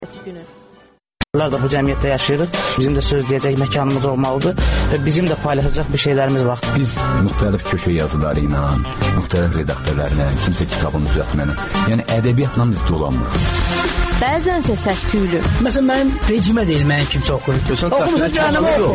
günü. Da bu cəmiyyətdə yaşayırıq. Bizim də söz deyəcək məkanımız olmalıdır və bizim də paylaşacaq bir şeylərimiz var. Biz müxtəlif köşə yazıları ilə, müxtəlif redaktörlərlə, kimsə kitabın düzəltməni, yəni ədəbiyyatla biz dolanmırıq. Bəzənsə səs-küylü. Məsələn, mənim vecimə deyil, mənim kimsə oxuyur. Oxumusun canım oxu.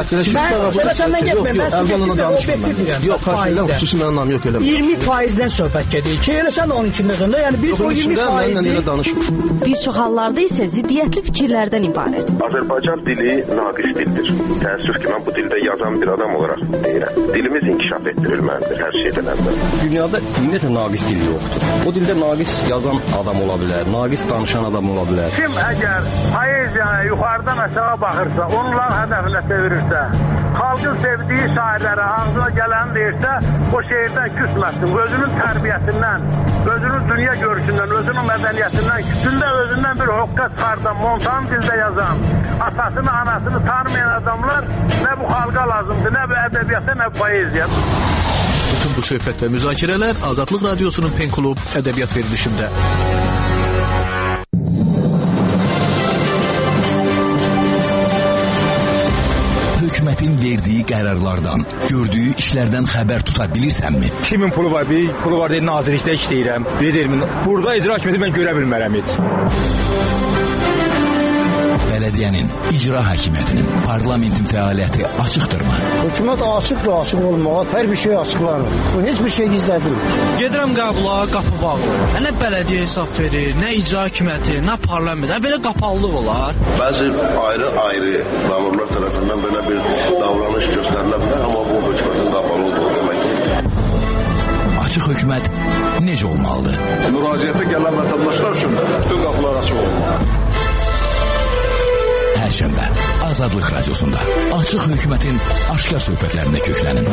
Yox, xüsusi mənim nam yox elə. 20%-dən söhbət gedir ki, elə sən onun içində sonra, yəni biz o 20%-i... Bir çox hallarda isə ziddiyyətli fikirlərdən ibarət. Azərbaycan dili naqis dildir. Təəssüf ki, mən bu dildə yazan bir adam olaraq deyirəm. Dilimiz inkişaf etdirilməlidir hər şeydən əvvəl. Dünyada ümumiyyətlə naqis dil yoxdur. O dildə naqis yazan adam ola bilər, naqis danışan adam ola bilər. Kim əgər poeziyaya yuxarıdan aşağı baxırsa, onlar hədəfinə çevirirsə, xalqın sevdiyi şairlərə ağzına gələn deyirsə, o şeirdən küsməsin. Özünün tərbiyəsindən, özünün dünya görüşündən, özünün mədəniyyətindən, küsündə özündən bir hoqqa çıxardan, montan dildə yazan, atasını, anasını tanımayan adamlar nə bu xalqa lazımdır, nə bu ədəbiyyata, nə bu poeziya. Bütün bu söhbət və müzakirələr Azadlıq Radiosunun Pen Klub ədəbiyyat verilişində. Hökumətin verdiyi qərarlardan, gördüyü işlərdən xəbər tuta bilirsənmi? Kimin pulu var? Bir pulu var deyil, nazirlikdə işləyirəm. Deyirəm, burada icra hakimiyyəti mən görə bilmərəm heç. Bələdiyyənin, icra hakimiyyətinin, parlamentin fəaliyyəti açıqdırmı? Hökumət açıqdır, açıq olmağa, hər bir şey açıqlanır. Bu heç bir şey gizlədir. Gedirəm qəbula, qapı bağlı. Nə bələdiyyə hesab verir, nə icra hakimiyyəti, nə parlament. Belə qapalılıq olar. Bəzi ayrı-ayrı məmurlar tərəfindən belə bir davranış göstərilə bilər, amma bu hökumətin qapalı olduğu deməkdir. Açıq hökumət necə olmalıdır? Müraciətə gələn vətəndaşlar üçün bütün qapılar açıq olmalıdır. Hər şənbə Azadlıq Radiosunda açıq hökumətin aşkar söhbətlərində köklənin.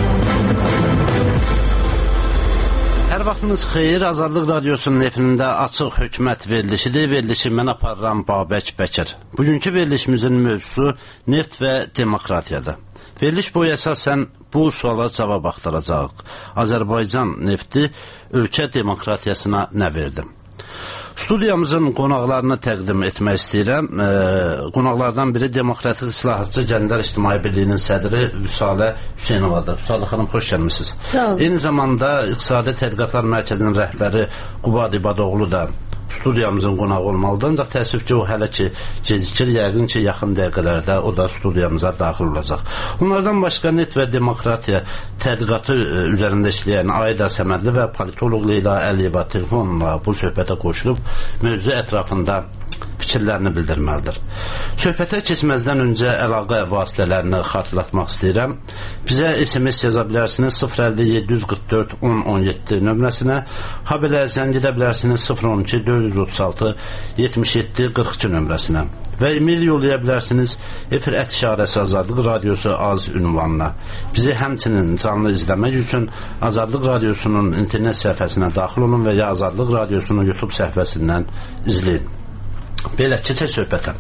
Hər vaxtınız xeyir, Azadlıq Radiosunun efirində açıq hökumət verilişidir. Verilişi mən aparıram Babək Bəkir. Bugünkü verilişimizin mövzusu neft və demokratiyadır. Veriliş boyu əsasən bu suala cavab axtaracaq. Azərbaycan nefti ölkə demokratiyasına nə verdi? Studiyamızın qonaqlarını təqdim etmək istəyirəm. Qonaqlardan biri Demokratik İslahatçı Gənclər İctimai Birliyinin sədri Vüsalə Hüseynovadır. Vüsalə xanım, xoş gəlmişsiniz. Sağ olun. Eyni zamanda İqtisadi Tədqiqatlar Mərkəzinin rəhbəri Qubad İbadoğlu da studiyamızın qonağı olmalıdır. Ancaq təəssüf ki, o hələ ki gecikir, yəqin ki, yaxın dəqiqələrdə o da studiyamıza daxil olacaq. Onlardan başqa neft və demokratiya tədqiqatı üzərində işləyən Ayda Səmədli və politoloq Leyla Əliyeva telefonla bu söhbətə qoşulub mövzu ətrafında fikirlərini bildirməlidir. Söhbətə keçməzdən öncə əlaqə vasitələrini xatırlatmaq istəyirəm. Bizə SMS yaza bilərsiniz 050 744 1017 nömrəsinə, habelə zəng edə bilərsiniz 012 436 77 42 nömrəsinə və e-mail yollaya bilərsiniz efir@azadlıq radiosu az ünvanına. Bizi həmçinin canlı izləmək üçün Azadlıq Radiosunun internet səhifəsinə daxil olun və ya Azadlıq Radiosunun YouTube səhifəsindən izləyin. Belə, keçək söhbətə.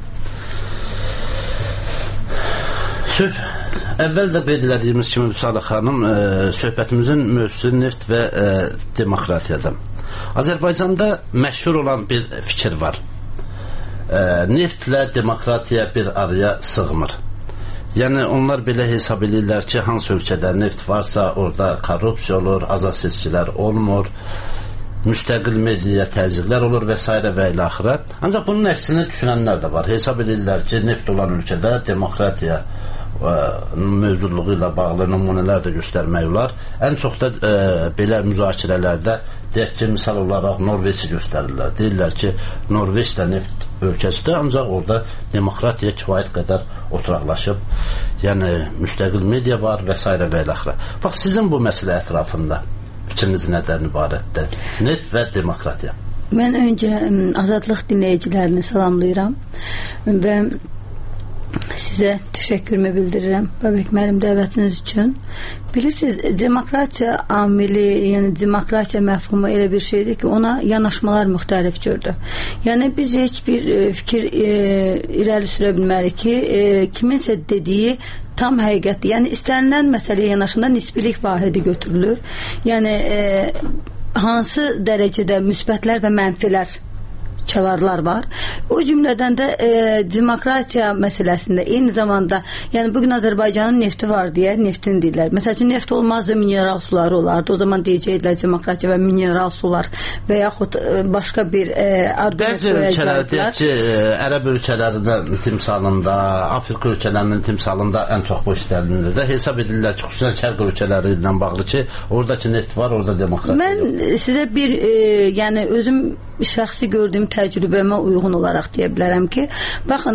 Əvvəl də qeyd edildiyimiz kimi Vüsalə xanım, söhbətimizin mövzusu neft və demokratiyadır. Azərbaycanda məşhur olan bir fikir var. Neftlə demokratiya bir araya sığmır. Yəni, onlar belə hesab edirlər ki, hansı ölkədə neft varsa, orada korrupsiya olur, azad seçkilər olmur, müstəqil mediaya təzyiqlər olur və s. və ilə axıra. Ancaq bunun əksinə düşünənlər də var. Hesab edirlər ki, neft olan ölkədə demokratiya mövcudluğu ilə bağlı nümunələr də göstərmək olar. Ən çox da belə müzakirələrdə deyək ki, misal olaraq Norveçi göstərirlər. Deyirlər ki, Norveç də neft ölkəsidir, ancaq orada demokratiya kifayət qədər oturaqlaşıb, yəni müstəqil media var və s. və ilə axıra. Bax, sizin bu məsələ ətrafında fikriniz nədən ibarətdir? Neft və demokratiya. Mən öncə Azadlıq dinləyicilərini salamlayıram və sizə təşəkkürümü bildirirəm Babək müəllim dəvətiniz üçün. Bilirsiniz, demokratiya amili, yəni demokratiya məfhumu elə bir şeydir ki, ona yanaşmalar müxtəlif cürdür. Yəni biz heç bir fikir irəli sürə bilmərik ki, kiminsə dediyi tam həqiqətdir. Yəni istənilən məsələyə yanaşında nisbilik vahidi götürülür. Yəni hansı dərəcədə müsbətlər və mənfilər çalarlar var. O cümlədən də demokratiya məsələsində eyni zamanda, yəni bugün Azərbaycanın nefti var deyə neftin deyirlər. Məsəl üçün neft olmazdı, mineral suları olardı. O zaman deyəcəklər demokratiya və mineral sular və yaxud başqa bir bəzi ölkələr deyək ki, ərəb ölkələrinin timsalında, Afrika ölkələrinin timsalında ən çox bu işlərilir də. Hesab edirlər ki, xüsusən şərq ölkələri ilə bağlı ki, oradakı neft var, orada demokratiya yox. Mən sizə bir, yəni özüm şəxsi gördüyüm təcrübəmə uyğun olaraq deyə bilərəm ki, baxın,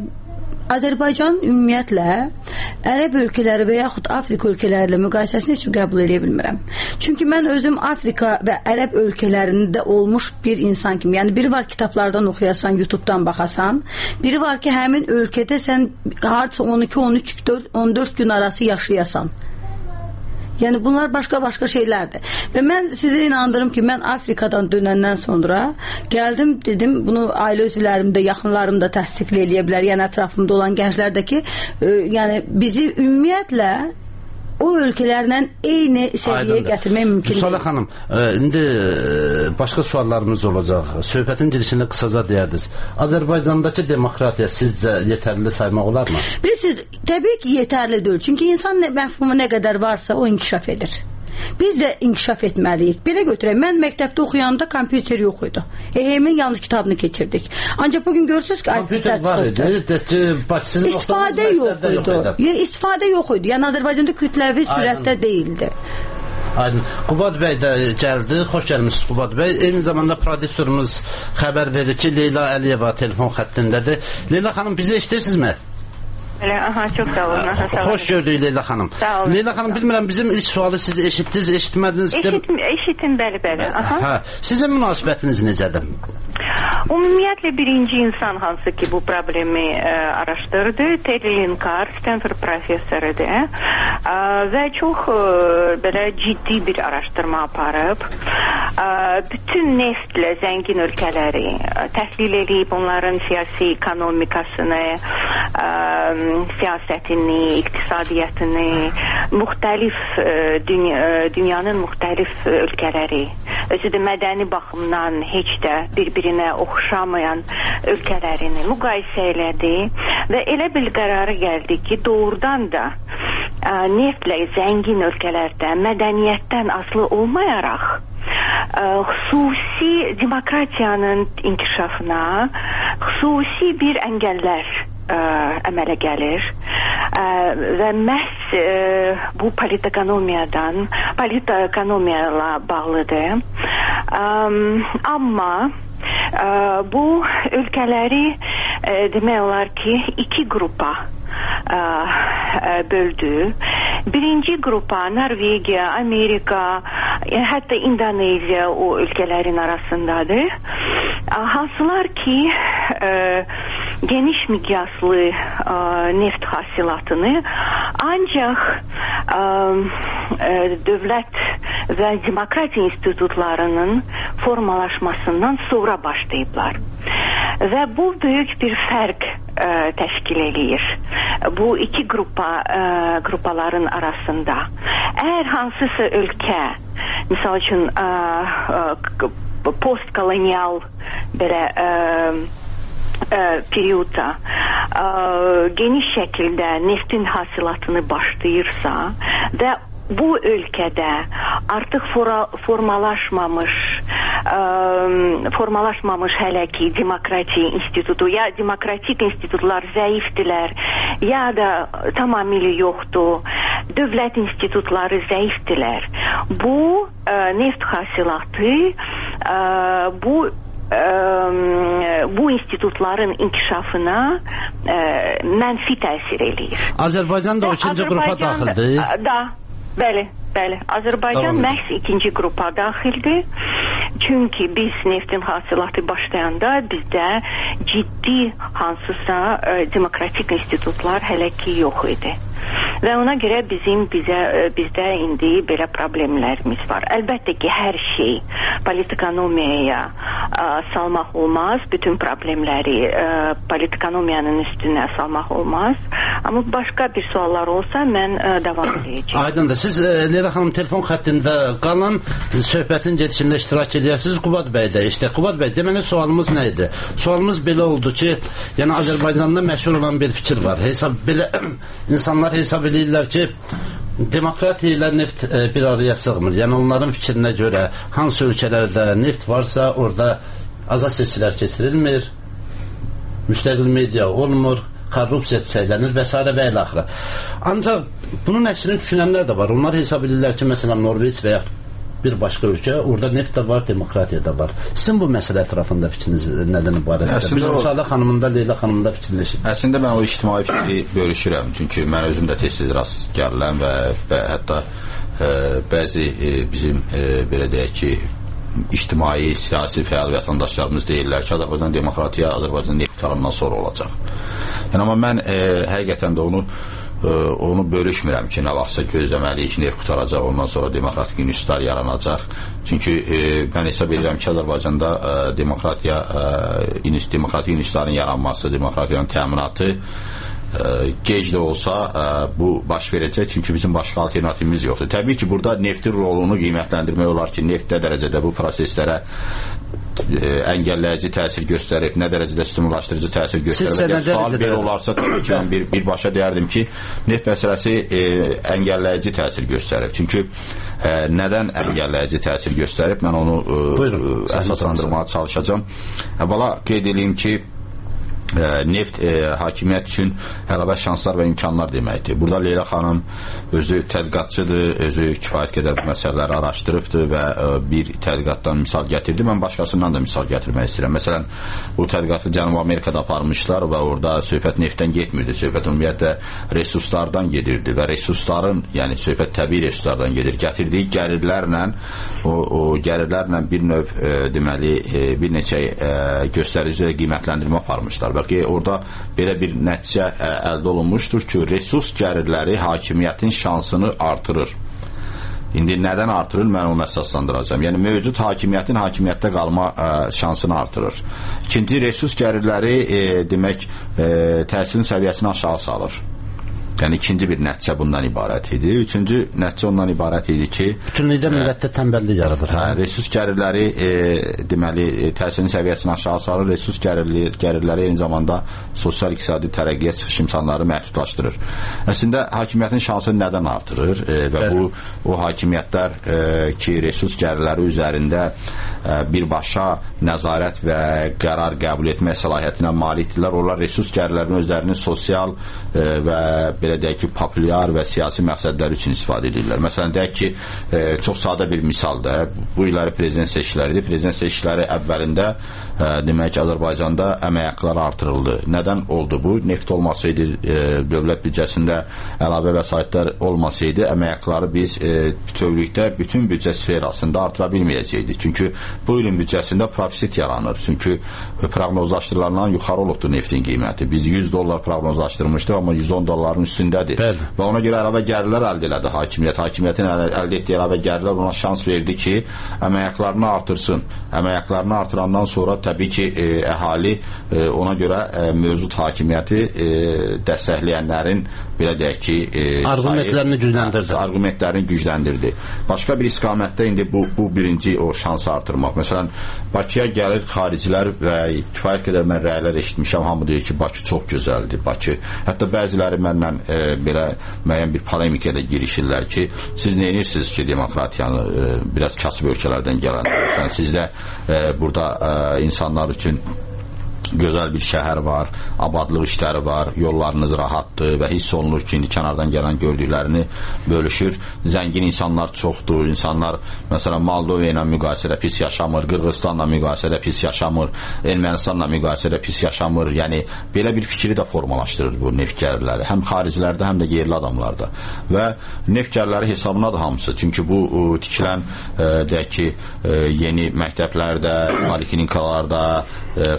Azərbaycan ümumiyyətlə ərəb ölkələri və yaxud Afrika ölkələri ilə müqayisəsini heç qəbul edə bilmirəm. Çünki mən özüm Afrika və ərəb ölkələrində olmuş bir insan kimi, yəni biri var kitablardan oxuyasan, YouTube'dan baxasan, biri var ki, həmin ölkədə sən harca 12, 13, 14 gün arası yaşayasan. Yəni bunlar başqa-başqa şeylərdir. Və mən sizə inandırım ki, mən Afrikadan dönəndən sonra gəldim, dedim, bunu ailə üzvlərimdə, yaxınlarım da təsdiq eləyə bilər, yəni ətrafımda olan gənclər də ki, yəni bizi ümumiyyətlə o ölkələrlə eyni səviyyəyə gətirmək mümkün deyil. Müsalə xanım, indi başqa suallarımız olacaq. Söhbətin girişində qısaca deyərdiniz. Azərbaycandakı demokratiya sizcə yetərli saymaq olarmı? Bilirsiniz, təbii ki, yetərli deyil. Çünki insan məfhumu nə qədər varsa o inkişaf edir. Biz də inkişaf etməliyik. Belə götürək, mən məktəbdə oxuyanda kompüter yox idi. Hemin yalnız kitabını keçirdik. Ancaq bugün görürsünüz ki, kompüter var idi. İstifadə yox idi. İstifadə yox idi. Yəni Azərbaycanda kütləvi sürətdə deyildi. Aydın. Qubad bəy də gəldi. Xoş gəlmişsiniz Qubad bəy. Eyni zamanda prodüserimiz xəbər verir ki, Leyla Əliyeva telefon xəttindədir. Leyla xanım, bizi eşidirsizmi? Aha, çok sağ olun. Hoş gördük Leyla xanım. Sağ olun. Leyla xanım, bilmirəm, bizim ilk sualı siz eşitdiniz, eşitmədiniz? Eşitin, bəli. Aha. Sizin münasibətiniz necədir? Ümumiyyətlə birinci insan hansı ki bu problemi araşdırdı, Terry Linkar, Stanford professorudur və çox belə ciddi bir araşdırma aparıb. Bütün neftlə zəngin ölkələri təhlil edib, onların siyasi ekonomikasını, siyasətini, iqtisadiyyatını, müxtəlif dünyanın müxtəlif ölkələri, özü də mədəni baxımdan heç də bir-birinə oxşamayan ölkələrini müqayisə elədi və elə bir qərara gəldi ki, doğrudan da neftlə zəngin ölkələrdə mədəniyyətdən asılı olmayaraq xüsusi demokratiyanın inkişafına xüsusi bir əngəllər əmələ gəlir və məhz bu politekonomiyayla bağlıdır. Amma bu ölkələri demək olar ki, iki qrupa böldü. Birinci qrupa Norvegiya, Amerika, hətta İndoneziya o ölkələrin arasındadır. Hansılar ki geniş miqyaslı neft hasilatını ancaq dövlət və demokratiya institutlarının formalaşmasından sonra başlayıblar. Və bu böyük bir fərq təşkil edir bu iki qrupaların arasında. Əgər hansısa ölkə, misal üçün postkolonial belə periyodda geniş şəkildə neftin hasilatını başlayırsa və bu ölkədə artıq formalaşmamış hələ ki demokratiya institutu, ya demokratik institutlar zəifdirlər, ya da tamamilə yoxdur, dövlət institutları zəifdirlər. Bu neft hasilatı bu institutların inkişafına mənfi təsir eləyir. Azərbaycan da o ikinci qrupa daxildir? Bəli. Azərbaycan məhz ikinci qrupa daxildir. Çünki biz neftin hasilatı başlayanda bizdə ciddi hansısa demokratik institutlar hələ ki yox idi. Və ona görə bizdə indi belə problemlərimiz var. Əlbəttə ki, hər şey politikonomiyaya salmaq olmaz. Bütün problemləri politikonomiyanın üstünə salmaq olmaz. Amma başqa bir suallar olsa mən davam edəcəyim. Aydındır. Siz Leyla xanım telefon xəttində qalan söhbətin gedişində iştirak edirsiniz. Qubad bəy də işte. Qubad bəy, deməli sualımız nə idi? Sualımız belə oldu ki, yəni Azərbaycanda məşhur olan bir fikir var. Belə insanlar hesab edirlər ki, demokratiya ilə neft bir araya sığmır. Yəni onların fikrinə görə hansı ölkələrdə neft varsa orada azad seçkilər keçirilmir, müstəqil media olmur, korrupsiya çiçəklənir və s. və ilə axıra. Ancaq bunun əksini düşünənlər də var. Onlar hesab edirlər ki, məsələn Norveç və ya bir başqa ölkə, orada neft də var, demokratiya da var. Sizin bu məsələ ətrafında fikriniz nədən ibarətdir? Biz Müsalə xanımında, Leyla xanımında fikirləşik. Əslində mən o ictimai fikri bölüşürəm. Çünki mən özüm də tez-tez rast gəlirəm və hətta bəzi bizim belə deyək ki, ictimai, siyasi fəal vətəndaşlarımız deyirlər ki, Azərbaycan demokratiya Azərbaycan neft qurtarandan sonra olacaq. Yəni, amma mən həqiqətən də onu bölüşmürəm ki, nə vaxtsa gözləməliyik, neft qutaracaq, ondan sonra demokratik institutlar yaranacaq. Çünki mən hesab edirəm ki, Azərbaycanda demokratik institutların yaranması, demokratiyanın təminatı gec də olsa bu baş verəcək, çünki bizim başqa alternativimiz yoxdur. Təbii ki, burada neftin rolunu qiymətləndirmək olar ki, neft nə dərəcədə bu proseslərə əngəlləyici təsir göstərib, nə dərəcədə stimullaşdırıcı təsir göstərib. Sual belə olarsa, tabii ki, mən birbaşa deyərdim ki, neft məsələsi əngəlləyici təsir göstərib. Çünki nədən əngəlləyici təsir göstərib, mən onu əsaslandırmağa çalışacağım. Əvvəla qeyd edeyim ki, neft hakimiyyət üçün əlavə şanslar və imkanlar deməkdir. Burada Leyla xanım özü tədqiqatçıdır, özü kifayət qədər məsələləri araşdırıbdır və bir tədqiqatdan misal gətirdi. Mən başqasından da misal gətirmək istəyirəm. Məsələn, bu tədqiqatı Cənubi Amerikada aparmışlar və orada söhbət neftdən getmirdi. Söhbət ümumiyyətlə resurslardan gedirdi və resursların, yəni söhbət təbii resurslardan gedir. Gətirdiyi gəlirlərlə o gəlirlərlə bir növ deməli bir neçə göstərici qiymətləndirmə aparmışlar. Ki, orada belə bir nəticə əldə olunmuşdur ki, resurs gəlirləri hakimiyyətin şansını artırır. İndi nədən artırır? Mən onu əsaslandıracağım. Yəni, mövcud hakimiyyətin hakimiyyətdə qalma şansını artırır. İkinci, resurs gəlirləri demək, təhsilin səviyyəsini aşağı salır. Yəni, ikinci bir nəticə bundan ibarət idi. Üçüncü nəticə ondan ibarət idi ki, bütünlükdə millətdə tənbəllik yaradır. Resurs gəlirləri deməli, təhsilin səviyyəsini aşağı salır. Resurs gəlirləri eyni zamanda sosial-iqtisadi tərəqqiyə çıxış imkanları məhdudlaşdırır. Əslində, hakimiyyətin şansını nədən artırır? Və o hakimiyyətlər ki, resurs gəlirləri üzərində birbaşa nəzarət və qərar qəbul etmək səlahiyyətinə malikdirlər. Onlar resurs gəlirlərinin özlərinin sosial və belə deyək ki, populyar və siyasi məqsədlər üçün istifadə edirlər. Məsələn, deyək ki, çox sadə bir misaldır. Bu illəri prezident seçkiləridir. Prezident seçkiləri əvvəlində demək ki, Azərbaycanda əmək haqqları artırıldı. Nədən oldu bu? Neft olmasaydı, dövlət büdcəsində əlavə vəsaitlər olmasaydı, əmək haqqları biz bütövlükdə bütün büdcə sferasında artıra bilməyəcəkdik. Çünki bu ilin büdcəsində profit yaranır. Çünki proqnozlaşdırılandan yuxarı olubdur neftin qiyməti. Biz $100 proqnozlaşdırmışdıq, amma $110 üstündədir. Bəli. Və ona görə əlavə gəlirlər əldə elədi hakimiyyət. Hakimiyyətin əldə etdiyi əlavə gəlirlər ona şans verdi ki, əmək haqqlarını artırsın. Əmək haqqlarını artırandan sonra təbii ki, əhali ona görə mövcud hakimiyyəti dəstəkləyənlərin belə deyək ki, argumentlərini gücləndirdi. Başqa bir istiqamətdə indi bu birinci o şansı artırmaq. Məsələn, Bakıya gəlir xaricilər və kifayət qədər mən rəylər eşitmişəm, hamı deyir ki, Bakı çox gözəldir. Bakı, hətta bəziləri mənlə belə müəyyən bir polemikaya da girişirlər ki, siz nə edirsiniz ki, demokratiyanı biraz kasıb ölkələrdən gələn. Sizdə burada insanlar üçün gözəl bir şəhər var, abadlıq işləri var, yollarınız rahatdır və hiss olunur ki, indi kənardan gələn gördüklərini bölüşür. Zəngin insanlar çoxdur. İnsanlar, məsələn, Moldova ilə müqayisədə pis yaşamır, Qırğızstanla müqayisədə pis yaşamır, Ermənistanla müqayisədə pis yaşamır. Yəni, belə bir fikri də formalaşdırır bu neft gəlirləri. Həm xaricilərdə, həm də yerli adamlarda. Və neft gəlirləri hesabınadır hamısı. Çünki bu tikilən, deyək ki, yeni məktəblərdə, poliklinikalarda, xəstəxanalarda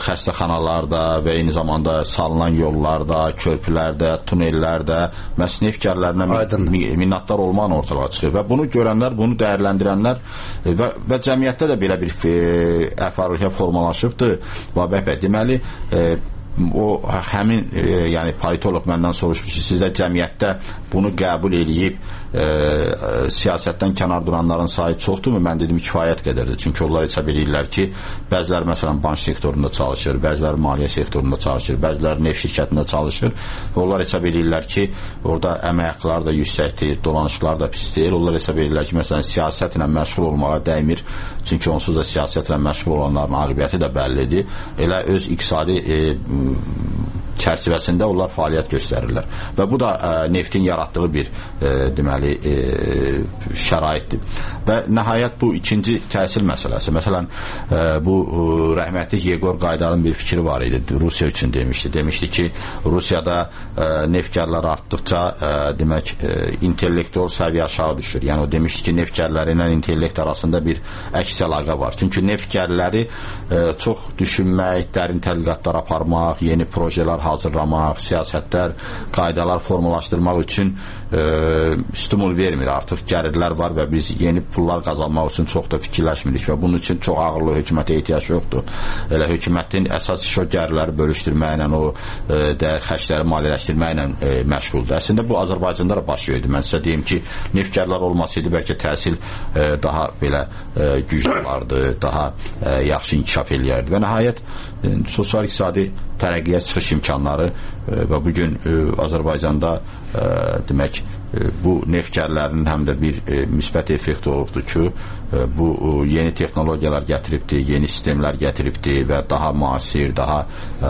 kanalarda və eyni zamanda salınan yollarda, körpülərdə, tunellərdə məhz neft gəlirlərinə minnətdar olmaqla ortalığa çıxır və bunu görənlər, bunu dəyərləndirənlər və cəmiyyətdə də belə bir əhval-ruhiyyə formalaşıbdır. Babək bəy, deməli o həmin yəni politolog məndən soruşur ki, sizə cəmiyyətdə bunu qəbul eləyib siyasətdən kənar duranların sayı çoxdurmu? Mən dedim kifayət qədərdir. Çünki onlar hesab edirlər ki, bəziləri məsələn bank sektorunda çalışır, bəziləri maliyyə sektorunda çalışır, bəziləri neft şirkətində çalışır. Onlar hesab edirlər ki, orada əmək haqqları da yüksəkdir, dolanışlar da pis deyil. Onlar hesab edirlər ki, məsələn siyasətlə məşğul olmağa dəymir. Çünki onsuz da siyasətlə məşğul olanların aqibəti də bəllidir. Elə öz iqtisadi çərçivəsində onlar fəaliyyət göstərirlər. Və bu da neftin yaratdığı bir deməli şəraitdir. Və nəhayət bu ikinci təhsil məsələsi. Məsələn, bu rəhmətli Yegor Qaydarın bir fikri var idi. Rusiya üçün demişdi. Demişdi ki, Rusiyada neft gəlirləri artdıqca demək intellektual səviyyə aşağı düşür. Yəni o demişdi ki, neft gəlirləri ilə intellekt arasında bir əks əlaqə var. Çünki neft gəlirləri çox düşünmək, dərin tədqiqatlar aparmaq, yeni projelər hazırlamaq, siyasətlər, qaydalar formalaşdırmaq üçün stimul vermir. Artıq gəlirlər var və biz yeni pullar qazanmaq üçün çox da fikirləşmirik və bunun üçün çox ağırlı hökumətə ehtiyac yoxdur. Elə hökumətin əsas işi o gəlirləri bölüşdürməklə, o xərcləri maliyyələşdirməklə məşğuldur. Əslində bu Azərbaycanda da baş verdi. Mən sizə deyim ki, neft gəlirləri olmasaydı bəlkə təhsil daha belə güclü olardı, daha yaxşı inkişaf eləyərdi. Və nəhayət sosial-iqtisadi tərəqqiyə çıxış imkanları və bugün Azərbaycanda demək bu neft gəlirlərinin həm də bir müsbət effekt olubdur ki, bu yeni texnologiyalar gətiribdir, yeni sistemlər gətiribdir və daha müasir, daha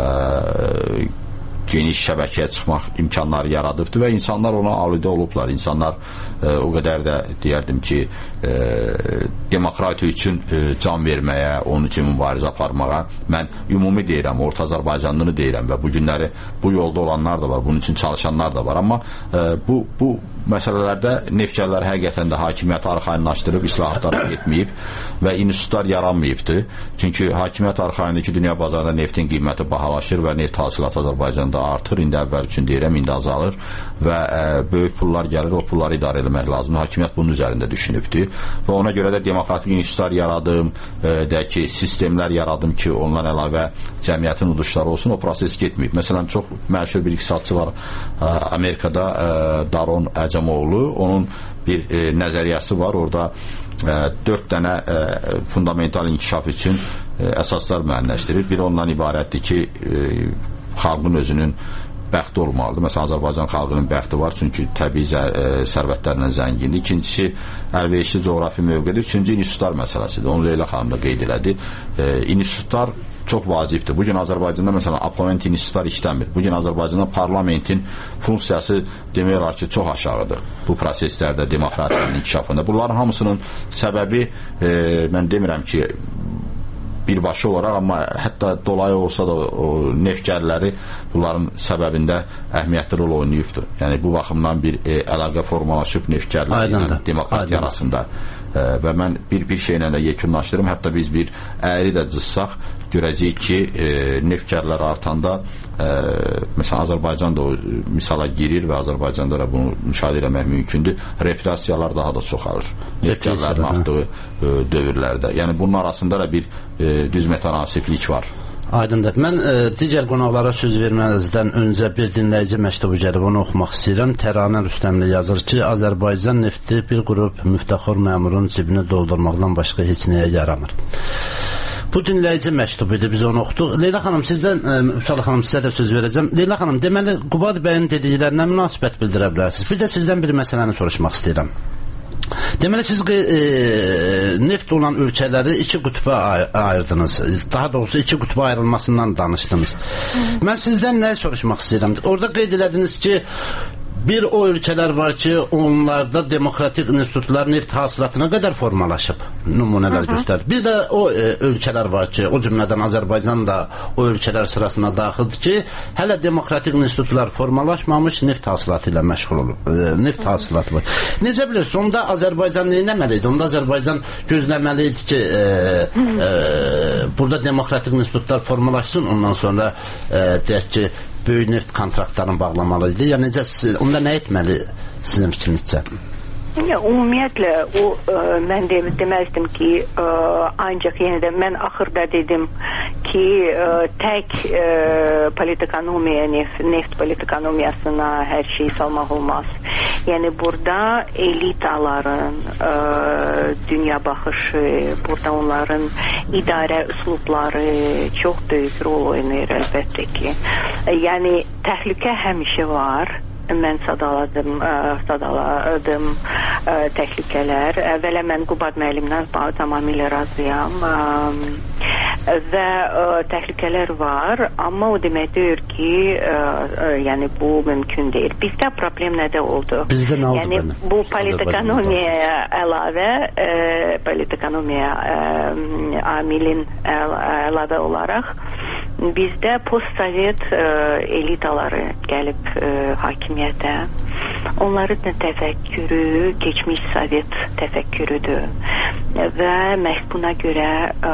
geniş şəbəkəyə çıxmaq imkanları yaradıbdır və insanlar ona aludə olublar. İnsanlar o qədər də deyərdim ki, demokratiya üçün can verməyə, onun üçün mübarizə aparmağa, mən ümumi deyirəm, Orta Azərbaycanlını deyirəm və bu günləri bu yolda olanlar da var, bunun üçün çalışanlar da var. Amma bu məsələlərdə neft gəlirləri həqiqətən də hakimiyyəti arxayınlaşdırıb, islahatlara getməyib və institutlar yaranmayıbdır. Çünki hakimiyyət arxayındakı dünya bazarında neftin qiyməti bahalaşır və neft hasilatı Azərbaycanda artır. İndi əvvəl üçün deyirəm, indi azalır və böyük pullar gəlir, o pulları idarə etmək lazımdır. Hakimiyyət bunun üzərində düşünübdür və ona görə də demokratik institutlar yaradım, ki, sistemlər yaradım ki, ondan əlavə cəmiyyətin uduşları olsun, o proses getməyib. Məsələn, çox məşhur bir iqtisadçı var Amerikada, Daron Əcəmoğlu, onun bir nəzəriyyəsi var, orada 4 dənə fundamental inkişaf üçün əsaslar müəyyənləşdirir. Biri ondan ibarətdir ki, xalqın özünün bəxti olmalıdır. Məsələn, Azərbaycan xalqının bəxti var, çünki təbii sərvətlərlə zəngindir. İkincisi, əlverişli coğrafi mövqedir. Üçüncü, institutlar məsələsidir. Onu Leyla xanım da qeyd elədi. İnstitutlar çox vacibdir. Bugün Azərbaycanda məsələn Apament institutlar işləmir. Bugün Azərbaycanda parlamentin funksiyası demək olar ki, çox aşağıdır bu proseslərdə, demokratiyanın inkişafında. Bunların hamısının səbəbi mən demirəm ki, birbaşa olaraq, amma hətta dolayı olsa da o neft gəlirləri bunların səbəbində əhəmiyyətli rol oynayıbdır. Yəni bu baxımdan bir əlaqə formalaşıb neft gəlirləri ilə demokratiya arasında və mən bir şeylə də yekunlaşdırım. Hətta biz bir əyri də cızsaq görəcəyik ki, neft gəlirləri artanda məsələn Azərbaycan da o misala girir və Azərbaycanda da bunu müşahidə etmək mümkündür. Repressiyalar daha da çoxalır neft gəlirlərinin artdığı dövrlərdə. Yəni bunun arasında da bir düz mütənasiblik var. Aydındır. Mən digər qonaqlara söz vermənizdən öncə bir dinləyici məktubu gəlib, onu oxumaq istəyirəm. Təranə Rüstəmli yazır ki, Azərbaycan nefti bir qrup müftəxor məmurun cibini doldurmaqdan başqa heç nəyə yaramır. Bu dinləyici məktubu idi, biz onu oxuduq. Leyla xanım, sizdən, Uşalı xanım, sizə də söz verəcəm. Leyla xanım, deməli, Qubad bəyin dediklərinə münasibət bildirə bilərsiniz. Bir də sizdən bir məsələni soruşmaq istəyirəm. Deməli, siz neft olan ölkələri iki qütbə ayırdınız. Daha doğrusu iki qütbə ayrılmasından danışdınız. Mən sizdən nə soruşmaq istəyirəm? Orada qeyd elədiniz ki, bir o ölkələr var ki, onlarda demokratik institutlar neft hasilatına qədər formalaşıb, nümunələr göstərir. Bir də o ölkələr var ki, o cümlədən Azərbaycan da o ölkələr sırasına daxildir ki, hələ demokratik institutlar formalaşmamış neft hasilatı ilə məşğul olub. Neft hasilatı var. Necə bilirsiniz, onda Azərbaycan nə etməli idi? Onda Azərbaycan gözləməli idi ki, burada demokratik institutlar formalaşsın, ondan sonra deyək ki, böyük neft kontraktlarını bağlamalı idi. Yəni, onda nə etməli sizin fikrinizcə? Ümumiyyətlə, mən deməzdim ki, ancaq yenə də mən axırda dedim ki, tək politikonomiya, neft politikonomiyasına hər şey salmaq olmaz. Yəni, burada elitaların dünya baxışı, burada onların idarə üslubları çox böyük rol oynayır əlbəttə ki. Yəni, təhlükə həmişə var. Mən sadaladım təhlükələr. Əvvələ mən Qubad müəllimdən tamamilə razıyam və təhlükələr var, amma o demək deyir ki, yəni bu mümkün deyil. Bizdə problem nədə oldu? Bizdə nə oldu? Yəni bu politikonomiyaya əlavə, politikonomiya amilin əlavə olaraq bizdə post-sovet elitaları gəlib hakimiyyətə. Onların təfəkkürü keçmiş sovet təfəkkürüdür və məhz buna görə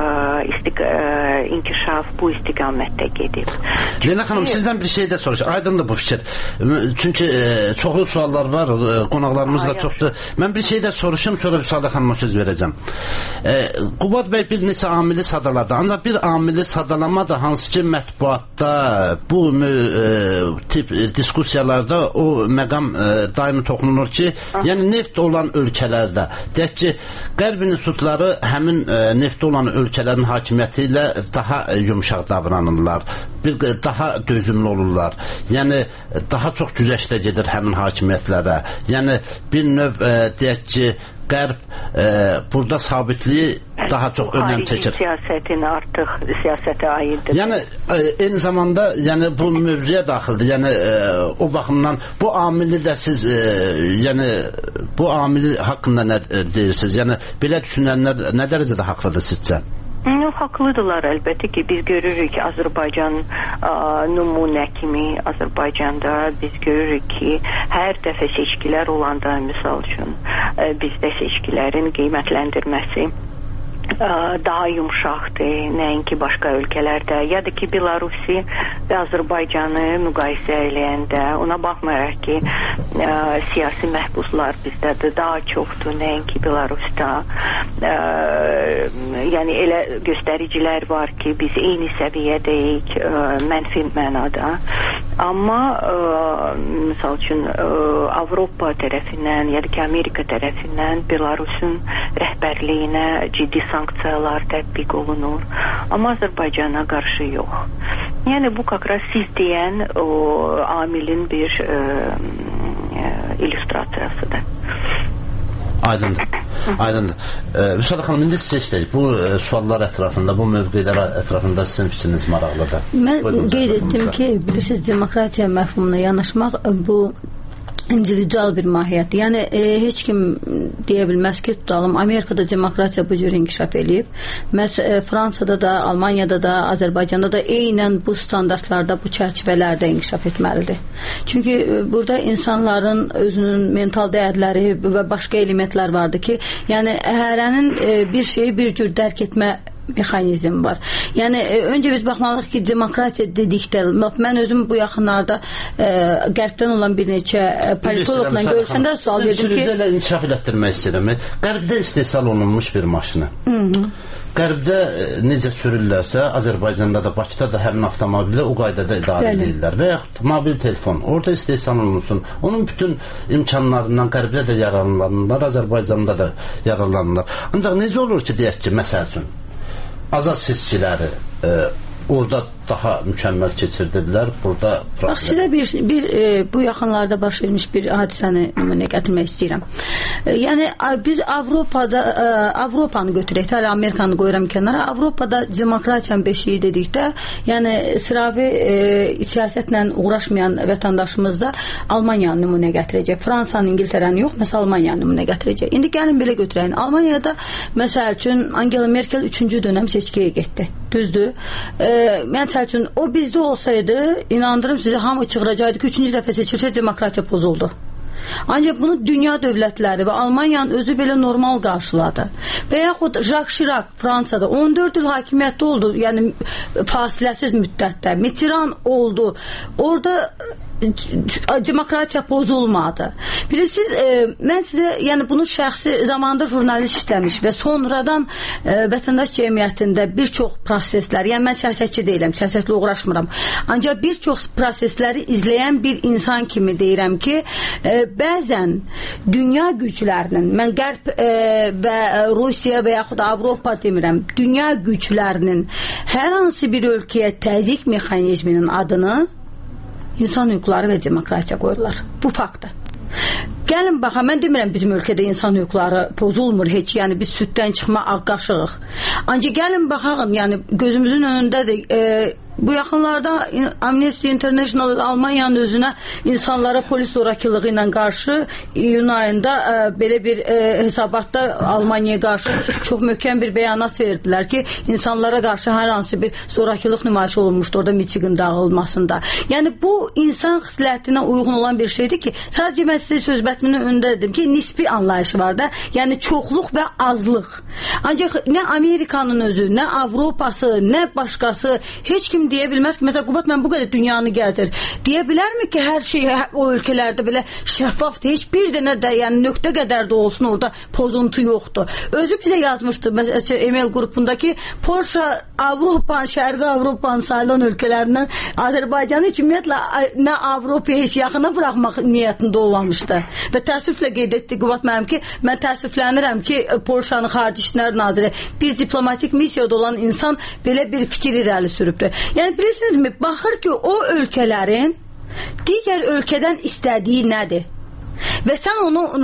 inkişaf bu istiqamətdə gedib. Leyla xanım, sizdən bir şey də soruşum. Aydındır bu fikir. Çünki çoxlu suallar var, qonaqlarımız da çoxdur. Mən bir şey də soruşum, sonra Sadə xanıma söz verəcəm. Qubad bəy bir neçə amili sadaladı. Ancaq bir amili sadalama da hansı ki mətbuatda bu tip diskussiyalarda o məqam daimi toxunulur ki, yəni neft olan ölkələrdə, deyək ki, qərb institutları həmin neft olan ölkələrin hakimiyyəti ilə daha yumuşaq davranırlar, daha dözümlü olurlar, yəni daha çox güzəştə gedir həmin hakimiyyətlərə, yəni bir növ deyək ki, qərb burada sabitliyi daha çox önəm çəkir. Siyasətin artıq siyasətə aiddir. Yəni eyni zamanda yəni bu mövzuya daxildir. Yəni o baxımdan bu amili də siz yəni bu amili haqqında nə deyirsiniz? Yəni belə düşünənlər nə dərəcədə haqlıdır sizcə? Haqlıdırlar əlbəttə ki, biz görürük ki, Azərbaycan nümunə kimi Azərbaycanda biz görürük ki, hər dəfə seçkilər olanda, misal üçün bizdə seçkilərin qiymətləndirməsi daha yumşaqdır, nəinki başqa ölkələrdə, ya da ki, Belarusi və Azərbaycanı müqayisə eləyəndə, ona baxmayaraq ki, siyasi məhbuslar bizdə daha çoxdur, nəinki Belarusda. Yəni, elə göstəricilər var ki, biz eyni səviyyədəyik, mənfi mənada. Amma, misal üçün, Avropa tərəfindən, ya da ki, Amerika tərəfindən Belarusun rəhbərliyinə ciddi sanksiyalar tətbiq olunur. Amma Azərbaycana qarşı yox. Yəni, bu kakra siz deyən o amilin bir illüstrasiyasıdır. Aydındır. Vüsal xanım, indi sizə istəyik. Bu suallar ətrafında, bu mövqelər ətrafında sizin fikriniz maraqlıdır. Mən qeyd etdim ki, bilirsiniz, demokratiya məfhumuna yanaşmaq bu individual bir mahiyyətdir. Yəni heç kim deyə bilməz ki, tutalım, Amerikada demokratiya bu cür inkişaf eləyib. Məhz Fransada da, Almaniyada da, Azərbaycanda da eynən bu standartlarda, bu çərçivələrdə inkişaf etməlidir. Çünki burada insanların özünün mental dəyərləri və başqa elementlər vardır ki, yəni əhalinin bir şeyi bir cür dərk etmə mexanizm var. Yəni öncə biz baxmalıyıq ki, demokratiya dedikdə, mən özüm bu yaxınlarda qərbdən olan bir neçə politologla görüşəndə sual verdim ki, sizlə inkişaf elətdirmək istəyirəm. Qərbdə istehsal olunmuş bir maşını. Qərbdə necə sürürlərsə, Azərbaycanda da, Bakıda da həmin avtomobili o qaydada idarə edirlər. Və yaxud mobil telefon, orada istehsal olunsun. Onun bütün imkanlarından Qərbdə də yararlanırlar, Azərbaycanda da yararlanırlar. Ancaq necə olur ki, deyək ki, məsəl üçün azad seçkiləri orada daha mükəmməl keçirdilər. Burada bax, sizə bir bu yaxınlarda baş vermiş bir hadisəni nümunə gətirmək istəyirəm. Yəni biz Avropanı götürək, hələ Amerikanı qoyuram kənara. Avropada demokratiyanın beşiyi dedikdə, yəni sıravi siyasətlə uğraşmayan vətəndaşımız da Almaniyanı nümunə gətirəcək. Fransanın, İngiltərəni yox, məsəl Almaniyanı nümunə gətirəcək. İndi gəlin belə götürəyin. Almaniyada məsəl üçün Angela Merkel 3-cü dönəm seçkiyə getdi. Düzdür. Məsəl üçün o bizdə olsaydı, inandırım sizə, hamı çığıracaqdı ki, 3-cü dəfə seçilsə demokratiya pozuldu. Ancaq bunu dünya dövlətləri və Almaniyanın özü belə normal qarşıladı. Və yaxud Jacques Chirac Fransada 14 il hakimiyyətdə oldu, yəni fasiləsiz müddətdə. Mitterrand oldu. Orada demokratiya pozulmadı. Bilirsiniz, mən sizə, yəni bunu şəxsi zamanda jurnalist işləmiş və sonradan vətəndaş cəmiyyətində bir çox proseslər, yəni mən siyasətçi deyiləm, siyasətlə uğraşmıram. Ancaq bir çox prosesləri izləyən bir insan kimi deyirəm ki, bəzən dünya güclərinin, mən Qərb və Rusiya və yaxud Avropa demirəm, dünya güclərinin hər hansı bir ölkəyə təzyiq mexanizminin adını insan hüquqları və demokratiya qoyurlar. Bu faktdır. Gəlin baxaq, mən demirəm bizim ölkədə insan hüquqları pozulmur heç, yəni biz süddən çıxma ağ qaşığıq. Ancaq gəlin baxaq, yəni gözümüzün önündədir. Bu yaxınlarda Amnesty International Almaniyanın özünə insanlara polis zorakılığı ilə qarşı iyun ayında belə bir hesabatda Almaniyaya qarşı çox möhkəm bir bəyanat verdilər ki, insanlara qarşı hər hansı bir zorakılıq nümayiş olunmuşdu orada Michigan dağılmasında. Yəni bu insan xislətinə uyğun olan bir şeydir ki, sadəcə mən sizə sözbətminin önündə dedim ki, nisbi anlayışı var da, yəni çoxluq və azlıq. Ancaq nə Amerikanın özü, nə Avropası, nə başqası, heç kim deyə bilməz ki, məsələn, Qubat mən bu qədər dünyanı gəzir. Deyə bilərmi ki, hər şey o ölkələrdə belə şəffafdır, heç bir dənə də, yəni nöqtə qədər də olsun orada pozuntu yoxdur. Özü bizə yazmışdı, məsələn, e-mail qrupundakı Polşa, Avropa, Şərqi Avropanın sayılan ölkələrindən Azərbaycanı ümumiyyətlə nə Avropaya heç yaxına buraxmaq niyyətində olmamışdı. Və təəssüflə qeyd etdi Qubat mənim ki, mən təəssüflənirəm ki, Polşanın Xarici İşlər Naziri bir diplomatik missiyada olan insan belə bir fikir irəli sürübdür. Yəni bilirsinizmi, baxır ki, o ölkələrin digər ölkədən istədiyi nədir? Və sən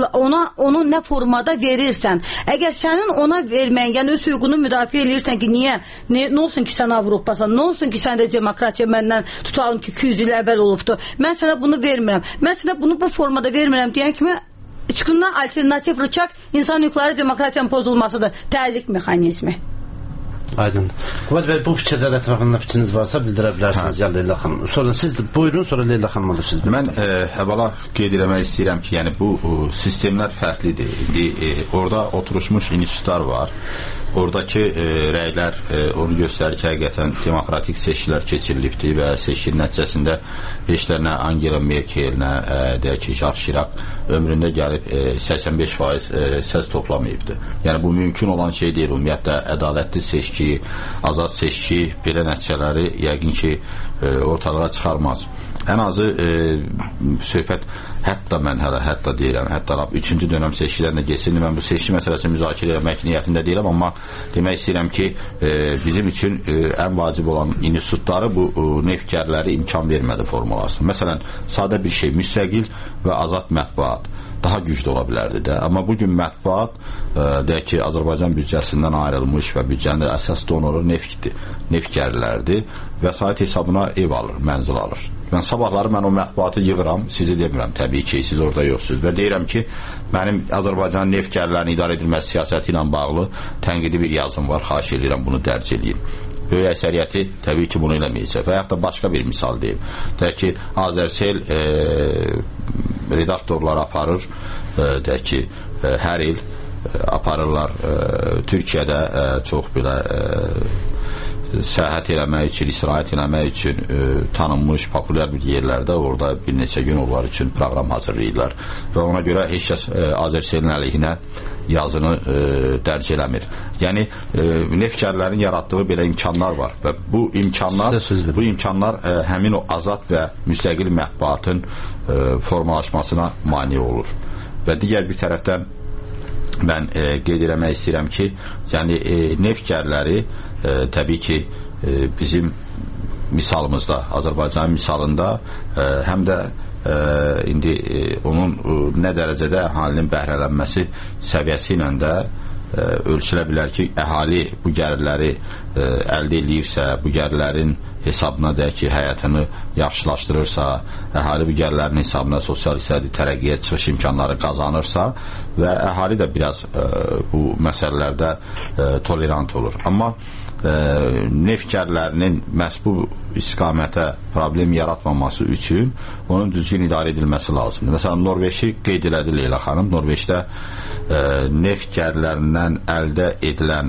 onu nə formada verirsən? Əgər sənin ona verməyən, yəni öz hüququnu müdafiə edirsən ki, niyə? Nə olsun ki, sən Avropasan? Nə olsun ki, səndə demokratiya məndən tutalım ki, 200 il əvvəl olubdu. Mən sənə bunu vermirəm. Mən sənə bunu bu formada vermirəm deyən kimi çıxından alternativ rıçaq insan hüquqları demokratiyanın pozulmasıdır. Təzyiq mexanizmi. Aydın. Qubat bəy, bu fikirlər ətrafında fikriniz varsa bildirə bilərsiniz ya Leyla xanım. Sonra siz buyurun, sonra Leyla xanım alırsınız. Mən əvvəla qeyd eləmək istəyirəm ki, yəni bu sistemlər fərqlidir. İndi orada oturuşmuş institutlar var. Oradakı rəylər onu göstərir ki, həqiqətən demokratik seçkilər keçirilibdir və seçkinin nəticəsində heç də nə Angela Merkel, nə deyək ki, Jacques Chirac ömründə gəlib 85% səs toplamayıbdır. Yəni bu mümkün olan şey deyil. Ümumiyyətlə ədalətli seçki, azad seçki belə nəticələri yəqin ki ortalığa çıxarmaz. Ən azı söhbət, hətta mən hətta deyirəm, hətta 3-cü dönəm seçkilərində geçsin, mən bu seçki məsələsini müzakirə etmək niyyətində deyirəm, amma demək istəyirəm ki, bizim üçün ən vacib olan institutları bu nefkərləri imkan vermədi formulasın. Məsələn, sadə bir şey, müstəqil və azad mətbuat daha güclü ola bilərdi də. Amma bugün mətbuat deyək ki, Azərbaycan büdcəsindən ayrılmış və büdcənin əsas donoru neftdir, neftkərlərdir. Vəsait hesabına ev alır, mənzil alır. Mən sabahları mən o mətbuatı yığıram, sizi demirəm, təbii ki, siz orada yoxsunuz və deyirəm ki, mənim Azərbaycanın neftkərlərinin idarə edilməsi siyasəti ilə bağlı tənqidi bir yazım var, xahiş edirəm bunu dərc edin. Böyük əksəriyyəti təbii ki, bunu eləməyəcək. Və yaxud da başqa bir misal deyim. Deyək ki, Azərsel redaktorlar aparır, deyək ki, hər il aparırlar Türkiyədə çox belə səyahət eləmək üçün, istirahət eləmək üçün tanınmış, populyar bir yerlərdə orada bir neçə gün onlar üçün proqram hazırlayırlar və ona görə heç kəs Azərselin əleyhinə yazını dərc eləmir. Yəni neftkərlərin yaratdığı belə imkanlar var və bu imkanlar həmin o azad və müstəqil mətbuatın formalaşmasına mane olur. Və digər bir tərəfdən mən qeyd eləmək istəyirəm ki, yəni neftkərləri təbii ki, bizim misalımızda, Azərbaycanın misalında həm də indi onun nə dərəcədə əhalinin bəhrələnməsi səviyyəsi ilə də ölçülə bilər ki, əhali bu gəlirləri əldə edirsə, bu gəlirlərin hesabına deyək ki, həyatını yaxşılaşdırırsa, əhali bu gəlirlərin hesabına sosial-iqtisadi tərəqqiyə çıxış imkanları qazanırsa və əhali də biraz bu məsələlərdə tolerant olur. Amma neft gəlirlərinin məhz bu istiqamətə problem yaratmaması üçün onun düzgün idarə edilməsi lazımdır. Məsələn, Norveçi qeyd elədi Leyla xanım. Norveçdə neft gəlirlərindən əldə edilən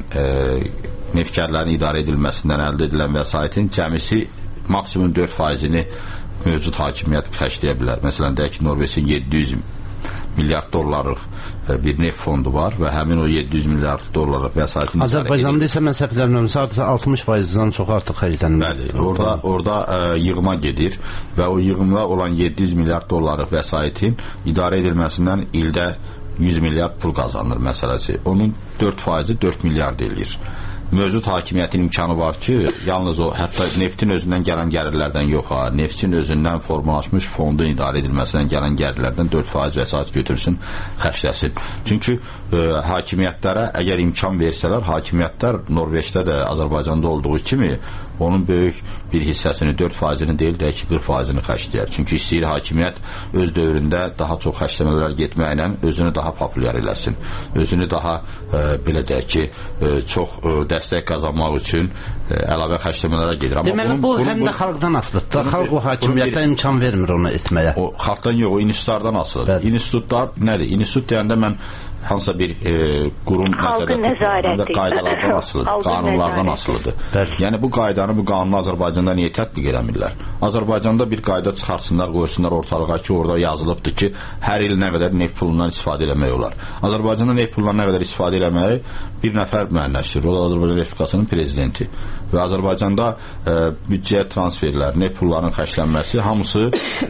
neft gəlirlərinin idarə edilməsindən əldə edilən vəsaitin cəmisi maksimum 4%-ni mövcud hakimiyyət xərcləyə bilər. Məsələn, deyək ki, Norveçin 700 milyard dollarlıq bir neft fondu var və həmin o 700 milyard dollarlıq vəsaitin Azərbaycanda isə mən səhv eləmirəm, sadəcə 60%-dən çox artıq xərclənir. Bəli, orada yığıma gedir və o yığımda olan 700 milyard dollarlıq vəsaitin idarə edilməsindən ildə 100 milyard pul qazanır məsələsi. Onun 4%-i 4 milyard eləyir. Mövcud hakimiyyətin imkanı var ki, yalnız o, hətta neftin özündən gələn gəlirlərdən yox, neftin özündən formalaşmış fondun idarə edilməsindən gələn gəlirlərdən 4% vəsait götürsün, xərcləsin. Çünki hakimiyyətlərə əgər imkan versələr, hakimiyyətlər Norveçdə də, Azərbaycanda olduğu kimi onun böyük bir hissəsini, 4%-ni deyil, deyək ki, 40%-ni xərcləyər. Çünki istəyir hakimiyyət öz dövründə daha çox xərcləmələr getməklə özünü daha populyar eləsin. Özünü daha, belə deyək ki, çox dəstək qazanmaq üçün əlavə xərcləmələrə gedir. Deməli, bu həm də xalqdan asılıdır. Xalq o hakimiyyətə imkan vermir onu etməyə. O xalqdan yox, o institutlardan asılıdır. İnstitutlar nədir? İnstitut deyəndə mən hansısa bir qurum nəzarəti qaydalardan asılıdır, qanunlardan asılıdır. Yəni bu qaydanı, bu qanunu Azərbaycanda niyə tətbiq eləmirlər? Azərbaycanda bir qayda çıxarsınlar, qoysunlar ortalığa ki, orada yazılıbdır ki, hər il nə qədər neft pulundan istifadə eləmək olar. Azərbaycanda neft pulundan nə qədər istifadə eləmək bir nəfər müəyyənləşdirir. O da Azərbaycan Respublikasının prezidenti. Və Azərbaycanda büdcəyə transferlər, neft pullarının xərclənməsi, hamısı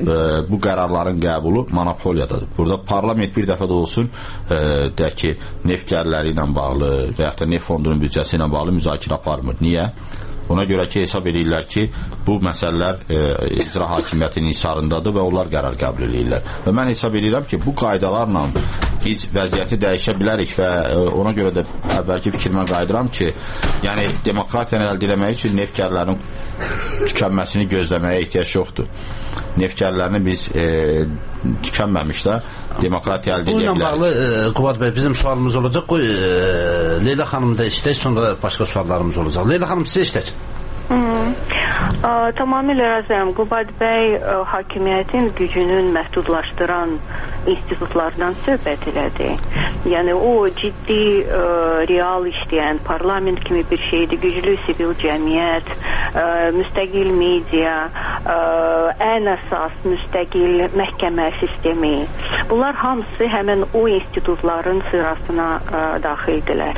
bu qərarların qəbulu monopoliyadadır. Burada parlament bir dəfə də olsun deyək ki, neft gəlirləri ilə bağlı və yaxud da neft fondunun büdcəsi ilə bağlı müzakirə aparmır. Niyə? Ona görə ki, hesab edirlər ki, bu məsələlər icra hakimiyyətinin insarındadır və onlar qərar qəbul edirlər. Və mən hesab edirəm ki, bu qaydalarla biz vəziyyəti dəyişə bilərik və ona görə də əvvəlki fikrimə qayıdıram ki, yəni demokratiyanı əldə etmək üçün neft gəlirlərinin tükənməsini gözləməyə ehtiyac yoxdur. Neft gəlirlərini biz tükənməmiş də demokratiya əldə edə bilərik. Bununla bağlı Qubad bəy, bizim sualımız olacaq. Qoy Leyla xanım da işlək, sonra başqa suallarımız olacaq. Leyla xanım, sizə işlək. Tamamilə razıyam. Qubad bəy hakimiyyətin gücünün məhdudlaşdıran institutlardan söhbət elədi. Yəni o ciddi, real işləyən parlament kimi bir şeydir, güclü sivil cəmiyyət, müstəqil media, ən əsas müstəqil məhkəmə sistemi. Bunlar hamısı həmin o institutların sırasına daxildirlər.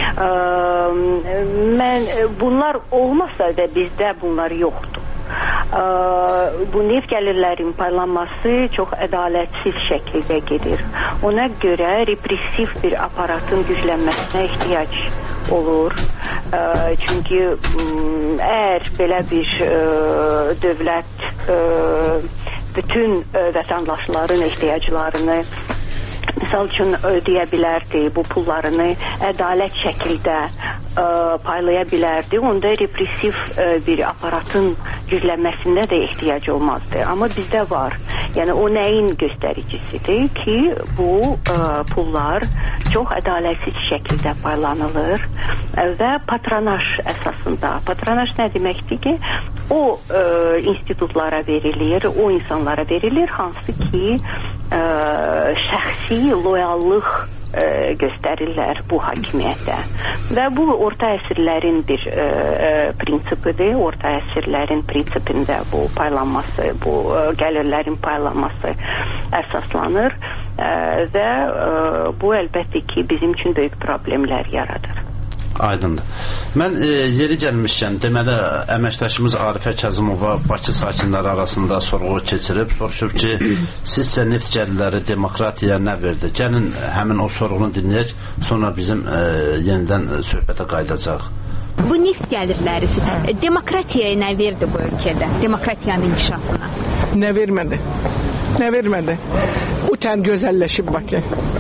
Bunlar olmasa da bizdə bunlar yoxdur. Bu neft gəlirlərin paylanması çox ədalətsiz şəkildə gedir. Ona görə repressiv bir aparatın güclənməsinə ehtiyac olur. Çünki əgər belə bir dövlət bütün vətəndaşların ehtiyaclarını misal üçün ödəyə bilərdi, bu pullarını ədalət şəkildə paylaya bilərdi, onda repressiv bir aparatın güclənməsində də ehtiyac olmazdı. Amma bizdə var. Yəni o nəyin göstəricisidir ki, bu pullar çox ədalətsiz şəkildə paylanılır və patronaj əsasında. Patronaj nə deməkdir ki, o institutlara verilir, o insanlara verilir, hansı ki şəxsi loyallıq göstərirlər bu hakimiyyətə. Və bu orta əsrlərin bir prinsipidir. Orta əsrlərin prinsipində bu paylanması, bu gəlirlərin paylanması əsaslanır və bu əlbəttə ki, bizim üçün böyük problemlər yaradır. Aydındır. Mən yeri gəlmişkən, deməli, əməkdaşımız Arifə Kazımova Bakı sakinləri arasında sorğu keçirib, soruşub ki, sizcə neft gəlirləri demokratiyaya nə verdi? Gəlin həmin o sorğunu dinləyək, sonra bizim yenidən söhbətə qayıdacaq. Bu neft gəlirləri sizə demokratiyaya nə verdi bu ölkədə? Demokratiyanın inkişafına? Nə vermədi? Nə vermədi? Bu tən gözəlləşib Bakı.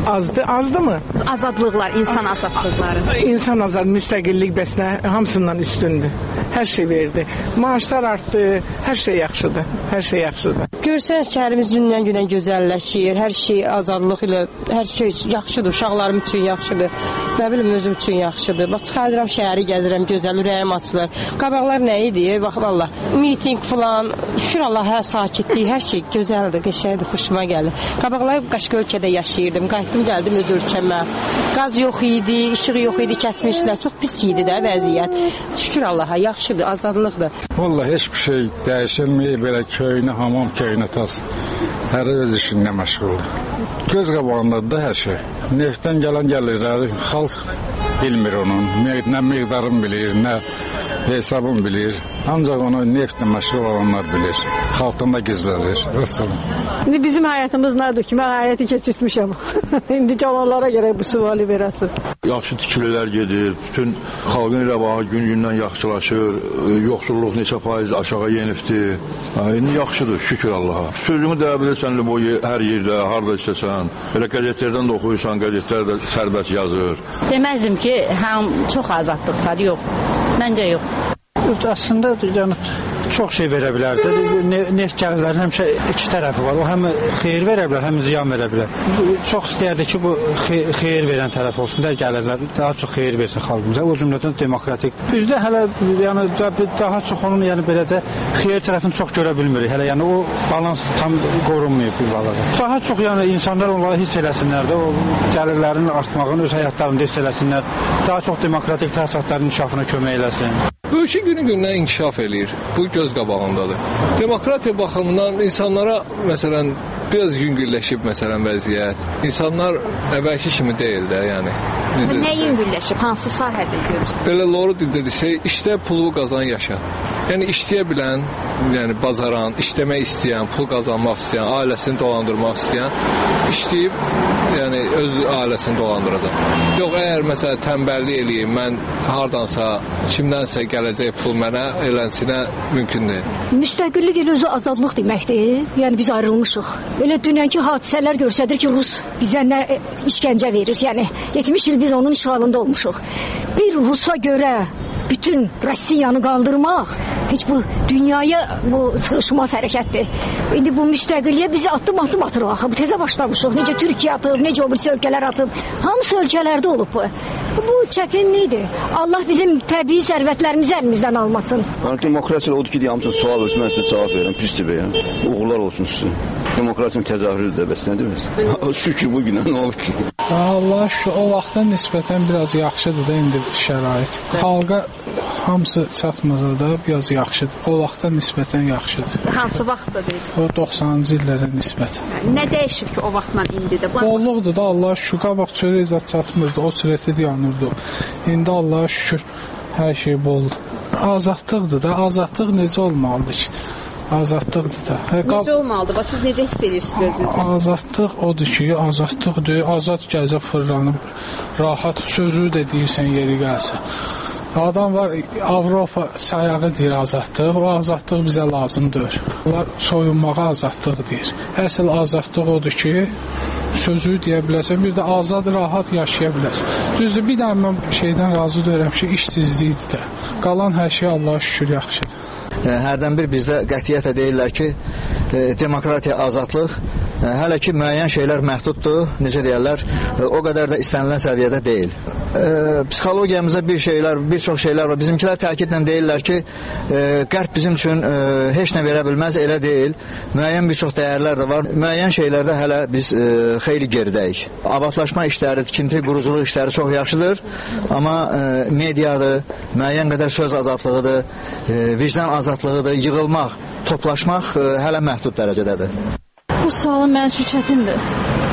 Azdı mı? Azadlıqlar, insan azadlıqları. İnsan azad, müstəqillik bəs nə? Hamısından üstündür. Hər şey verdi. Maaşlar artdı. Hər şey yaxşıdır. Hər şey yaxşıdır. Görsən şəhərimiz gündən-günə gözəlləşir. Hər şey azadlıq ilə, hər şey yaxşıdır. Uşaqlarım üçün yaxşıdır. Nə bilim özüm üçün yaxşıdır. Bax çıxardıram şəhəri gəzirəm, gözəl, ürəyim açılır. Qabaqlar nə idi? Bax vallah, miting falan, şükür Allah, hər sakitlik, hər şey gözəldir, qəşəngdir, xoşuma gəlir. Qabaqlar başqa ölkədə yaşayırdım. Qayıtdım, gəldim öz ölkəmə. Qaz yox idi, işıq yox idi, kəsmişlər. Çox pis idi də vəziyyət. Şükür Allaha, yaxşıdır, azadlıqdır. Vallahi heç bir şey dəyişilməyib, belə köynə, hamam köynə tas. Hər öz işində məşğuldur. Göz qabağındadır da hər şey. Neftdən gələn gəlirləri xalq bilmir onun. Nə miqdarını bilir, nə hesabını bilir. Ancaq onu neftlə məşğul olanlar bilir. Xalqdan da gizlənir. İndi bizim həyatımız nədir ki? Mən həyatı keçirtmişəm. İndi cavanlara gərək bu sualı verəsiniz. Yaxşı tikililər gedir. Bütün xalqın rəvahı gün-gündən yaxşılaşır. Yoxsulluq neçə faiz aşağı yenibdir. İndi yaxşıdır, şükür Allaha. Sözümü deyə bilirsən boyu hər yerdə, harda istəsən. Belə qəzetlərdən də oxuyursan, qəzetlər də sərbəst yazır. Deməzdim ki, çox azadlıq var, yox. Məncə yox. Aslında yəni çox şey verə bilərdi. Neft gəlirlərinin həmişə iki tərəfi var. O həm xeyir verə bilər, həm ziyan verə bilər. Çox istəyərdi ki, bu xeyir verən tərəf olsun da gəlirlər, daha çox xeyir versin xalqımıza. O cümlədən demokratik. Bizdə hələ yəni daha çox onun yəni belə də xeyir tərəfini çox görə bilmirik. Hələ yəni o balans tam qorunmayıb bu balada. Daha çox yəni insanlar onları hiss eləsinlər də, o gəlirlərin artmağını öz həyatlarında hiss eləsinlər. Daha çox demokratik təəssüratların inkişafına kömək eləsin. Ölkə günü-gündən inkişaf eləyir. Bu göz qabağındadır. Demokratiya baxımından insanlara, məsələn, biraz yüngülləşib məsələn vəziyyət. İnsanlar əvvəlki kimi deyil də, yəni. Nə yüngülləşib? Hansı sahədə görürsünüz? Belə loru dildə desək, işdə pulu qazan yaşa. Yəni işləyə bilən, yəni bazaran, işləmək istəyən, pul qazanmaq istəyən, ailəsini dolandırmaq istəyən, işləyib, yəni öz ailəsini dolandıracaq. Yox, əgər məsələn tənbəllik eləyim, mən hardansa, kimdənsə gələcək pul mənə elənsinə mümkün deyil. Müstəqillik elə özü azadlıq deməkdir. Yəni biz ayrılmışıq. Elə dünənki hadisələr göstərir ki, Rus bizə nə işgəncə verir. Yəni 70 il biz onun işğalında olmuşuq. Bir Rusa görə bütün Rusiyanı qaldırmaq heç bu dünyaya bu sığışmaz hərəkətdir. İndi bu müstəqilliyə bizi addım-addım atırıq axı. Bu tezə başlamışıq. Necə Türkiyə atıb, necə o birisi ölkələr atıb. Hamısı ölkələrdə olub bu. Bu çətinlikdir. Allah bizim təbii sərvətlərimizi əlimizdən almasın. Yəni demokratiya odur ki, hamısı sual versin, mən sizə cavab verirəm. Pisdir bəyəm. Uğurlar olsun sizin. Demokratiyanın təzahürüdür də, bəs nə demək? Şükür bu günə nə olub ki? Allah şükür, o vaxtdan nisbətən biraz yaxşıdır da indi şərait. Xalqa hamısı çatmasa da biraz yaxşıdır. O vaxtdan nisbətən yaxşıdır. Hansı vaxtda deyir? O 90-cı illərə nisbətən. Nə dəyişib ki, o vaxtdan indidə? Bolluqdur da, Allah şükür. Qabaq çörək zat çatmırdı, o sürəti yanırdı. İndi Allah şükür hər şey boldur. Azadlıqdır da, azadlıq necə olmalıdır ki? Azadlıqdır da. Necə olmalıdır? Siz necə hiss edirsiniz özünüzü? Azadlıq odur ki, azadlıqdır. Azad gəzə fırlanıb, rahat sözü də deyirsən yeri gəlsə. Adam var, Avropa sayağı deyir azadlıq, o azadlıq bizə lazımdır. Onlar soyunmağa azadlıq deyir. Əsl azadlıq odur ki, sözü deyə biləsən, bir də azad, rahat yaşaya biləsən. Düzdür, bir də mən şeydən razı deyirəm ki, işsizlikdir də. Qalan hər şey Allah'a şükür yaxşıdır. Hərdən bir bizdə qətiyyətlə deyirlər ki, demokratiya, azadlıq hələ ki müəyyən şeylər məhduddur, necə deyərlər, o qədər də istənilən səviyyədə deyil. Psixologiyamıza bir çox şeylər var. Bizimkilər təkidlə deyirlər ki, qərb bizim üçün heç nə verə bilməz, elə deyil. Müəyyən bir çox dəyərlər də var. Müəyyən şeylərdə hələ biz xeyli geridəyik. Abadlaşma işləri, tikinti, quruculuq işləri çox yaxşıdır, amma mediadır, müəyyən qədər söz azadlığıdır, vicdan azadlığıdır, yığılmaq, toplaşmaq hələ məhdud dərəcədədir. Bu sualın mənim üçün çətindir.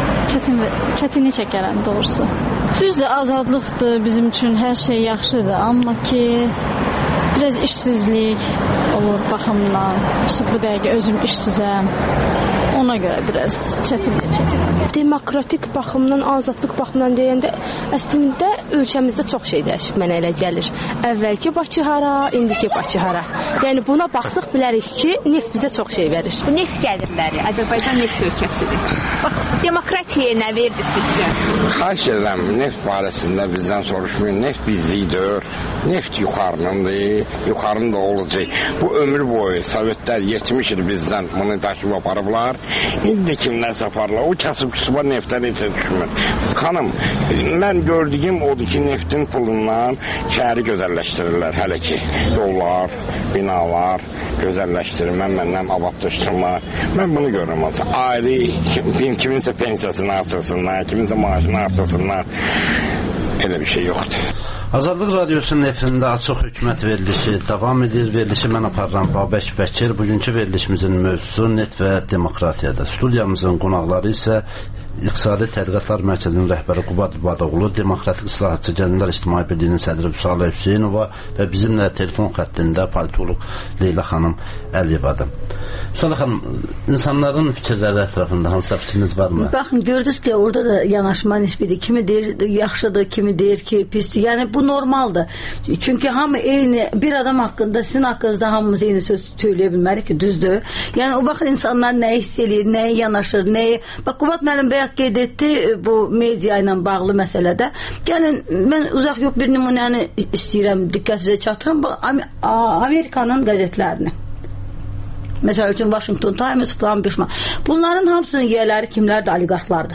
Çətinlik çəkərəm doğrusu. Düzdür, azadlıqdır bizim üçün, hər şey yaxşıdır, amma ki Biraz işsizlik olur baxımdan. Bu dəqiqə özüm işsizəm. Ona görə biraz çətinlik çəkirəm. Demokratik baxımdan, azadlıq baxımdan deyəndə əslində ölkəmizdə çox şey dəyişib mənə elə gəlir. Əvvəlki Bakı hara, indiki Bakı hara. Yəni buna baxsaq bilərik ki, neft bizə çox şey verir. Bu neft gəlirləri Azərbaycan neft ölkəsidir. Bax, demokratiyaya nə verdi sizcə? Xahiş edirəm, neft barəsində bizdən soruşmayın. Neft bizlikdir. Neft yuxarınındır, yuxarında olacaq. Bu ömür boyu Sovetlər 70 il bizdən bunu daşıb aparıblar. İndi kimlərsə aparırlar. O kasıb-küsuba neftdən heç düşmür. Xanım, mən gördüyüm odur ki, neftin pulundan şəhəri gözəlləşdirirlər hələ ki. Yollar, binalar, gözəlləşdirmə, məndən abadlaşdırma. Mən bunu görürəm. Ayrı, kiminsə pensiyasını artırsınlar, kiminsə maaşını artırsınlar. Elə bir şey yoxdur. Azadlıq Radiosunun efirində açıq hökumət verilişi davam edir. Verilişi mən aparıram Babək Bəkir. Bugünkü verilişimizin mövzusu net və demokratiyadır. Studiyamızın qonaqları isə İqtisadi Tədqiqatlar Mərkəzinin rəhbəri Qubad İbadoğlu, Demokratik İslahatçı Gənclər İctimai Birliyinin sədri Vüsalə Hüseynova və bizimlə telefon xəttində politoloq Leyla xanım Əliyevadır. Vüsalə xanım, insanların fikirləri ətrafında hansısa fikriniz varmı? Baxın, gördünüz ki, orada da yanaşma nisbidir. Kimi deyir yaxşıdır, kimi deyir ki pisdir. Yəni bu normaldır. Çünki hamı eyni, bir adam haqqında, sizin haqqınızda hamımız eyni söz söyləyə bilmərik ki, düzdür. Yəni o baxır insanlar nəyi hiss eləyir, nəyi yanaşır, nəyi... Bax, Qubad müəllim bayaq qeyd etdi bu media ilə bağlı məsələdə. Yəni mən uzaq yox bir nümunəni istəyirəm, diqqət sizə çatdıram. Amerikanın qəzetlərini. Məsəl üçün Washington Times falan bir bunların hamısının yiyələri kimlərdir? Oliqarxlardır.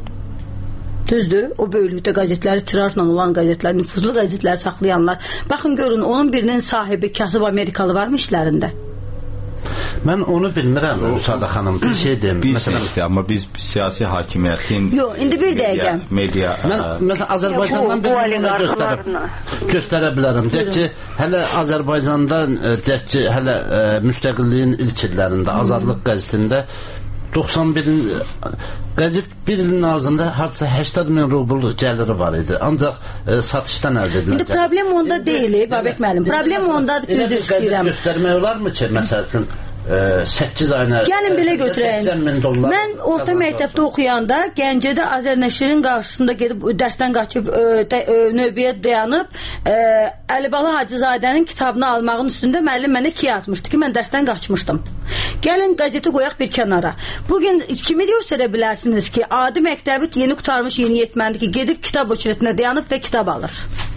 Düzdür, o böyüklükdə qəzetləri, tirajla olan qəzetlər, nüfuzlu qəzetləri saxlayanlar. Baxın görün, onun birinin sahibi kasıb Amerikalı varmı işlərində? Mən onu bilmirəm, Müsaada xanım, bir şey deyim. Amma biz siyasi hakimiyyətin... Yox, indi bir dəqiqə. Mən, məsələn, Azərbaycandan bir nümunə göstərə bilərəm. Deyək ki, hələ Azərbaycanda, deyək ki, hələ müstəqilliyin ilk illərində, Azadlıq qəzetində 91-in qəzet bir ilin ağzında hardasa 80.000 rubl gəliri var idi. Ancaq satışdan əldə edilir. İndi problem onda deyil, Babək müəllim. Problem ondadır, düzdür istəyirəm. Qəzet göstərmək olar mı ki, məsələn, 8 ayına gəlin belə götürəyim. $80.000 Mən orta məktəbdə oxuyanda Gəncədə Azərnəşrin qarşısında gedib dərsdən qaçıb növbəyə dayanıb Əlibala Hacızadənin kitabını almağın üstündə müəllim mənə 2 yazmışdı ki, mən dərsdən qaçmışdım. Gəlin qəzeti qoyaq bir kənara. Bugün kimi göstərə bilərsiniz ki, adi məktəbi yeni qutarmış yeni yetməndi ki, gedib kitab uçretində dayanıb və kitab alır.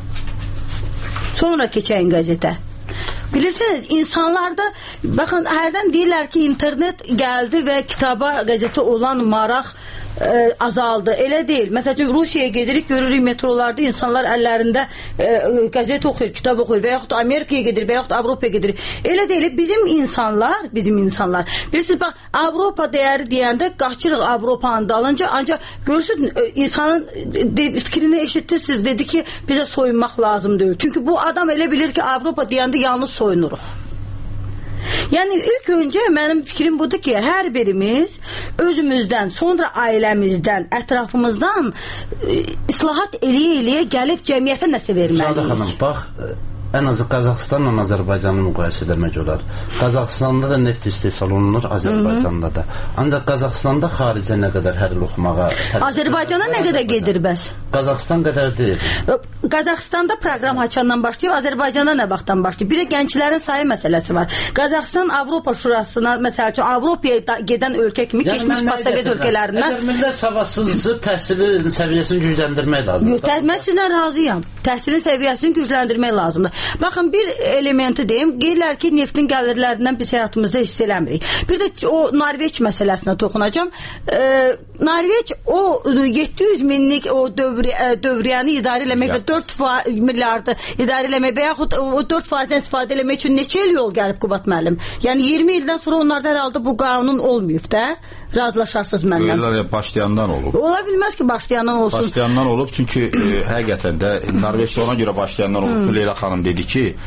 Sonra keçəyin qəzetə. Bilirsiniz, insanlarda baxın, hərdən deyirlər ki, internet gəldi və kitaba, qəzetə olan maraq azaldı. Elə deyil. Məsələn, Rusiyaya gedirik, görürük metrolarda insanlar əllərində qəzet oxuyur, kitab oxuyur və yaxud Amerikaya gedir və yaxud Avropaya gedir. Elə deyil. Bizim insanlar, bilirsiniz, bax, Avropa dəyəri deyəndə qaçırıq Avropanın dalınca, ancaq görürsünüz, insanın fikrini eşitdiniz, dedi ki, bizə soyunmaq lazım deyil. Çünki bu adam elə bilir ki, Avropa deyəndə yalnız soyunuruq. Yəni ilk öncə mənim fikrim budur ki, hər birimiz özümüzdən, sonra ailəmizdən, ətrafımızdan islahat eləyə-eləyə gəlib cəmiyyətə nəsə verməliyik. Müsaada xanım, bax, ən azı Qazaxıstanla Azərbaycanı müqayisə etmək olar. Qazaxıstanda da neft istehsal olunur, Azərbaycanda da. Ancaq Qazaxıstanda xaricə nə qədər hər il oxumağa... Azərbaycana nə qədər gedir bəs? Qazaxıstan qədər deyil. Qazaxıstanda proqram haçandan başlayıb, Azərbaycanda nə vaxtdan başlayıb? Bir də gənclərin sayı məsələsi var. Qazaxıstan Avropa Şurasına, məsəl üçün, Avropaya gedən ölkə kimi keçmiş postsovet ölkələrindən... Əgər millət savadsızı təhsilin səviyyəsini gücləndirmək lazımdır. Mən sizlə razıyam. Təhsilin səviyyəsini gücləndirmək lazımdır. Baxın, bir elementi deyim, qeyrlər ki, neftin gəlirlərindən biz həyatımızda hiss eləmirik. Bir də o Norveç məsələsinə toxunacam. Norveç o 700 minlik o dövriyyəni idarə eləmək və 4 milyardı idarə eləmək və yaxud o 4%-dən istifadə eləmək üçün neçə il yol gəlib Qubad müəllim? Yəni 20 ildən sonra onlarda hər halda bu qanun olmayıb da, razılaşarsınız məndən. Böylər başlayandan olub. Ola bilməz ki, başlayandan olsun. Başlayandan olub, çünki həqiqətən də Norveçdə ona görə başlayandan olub. Leyla xanım dedi ki,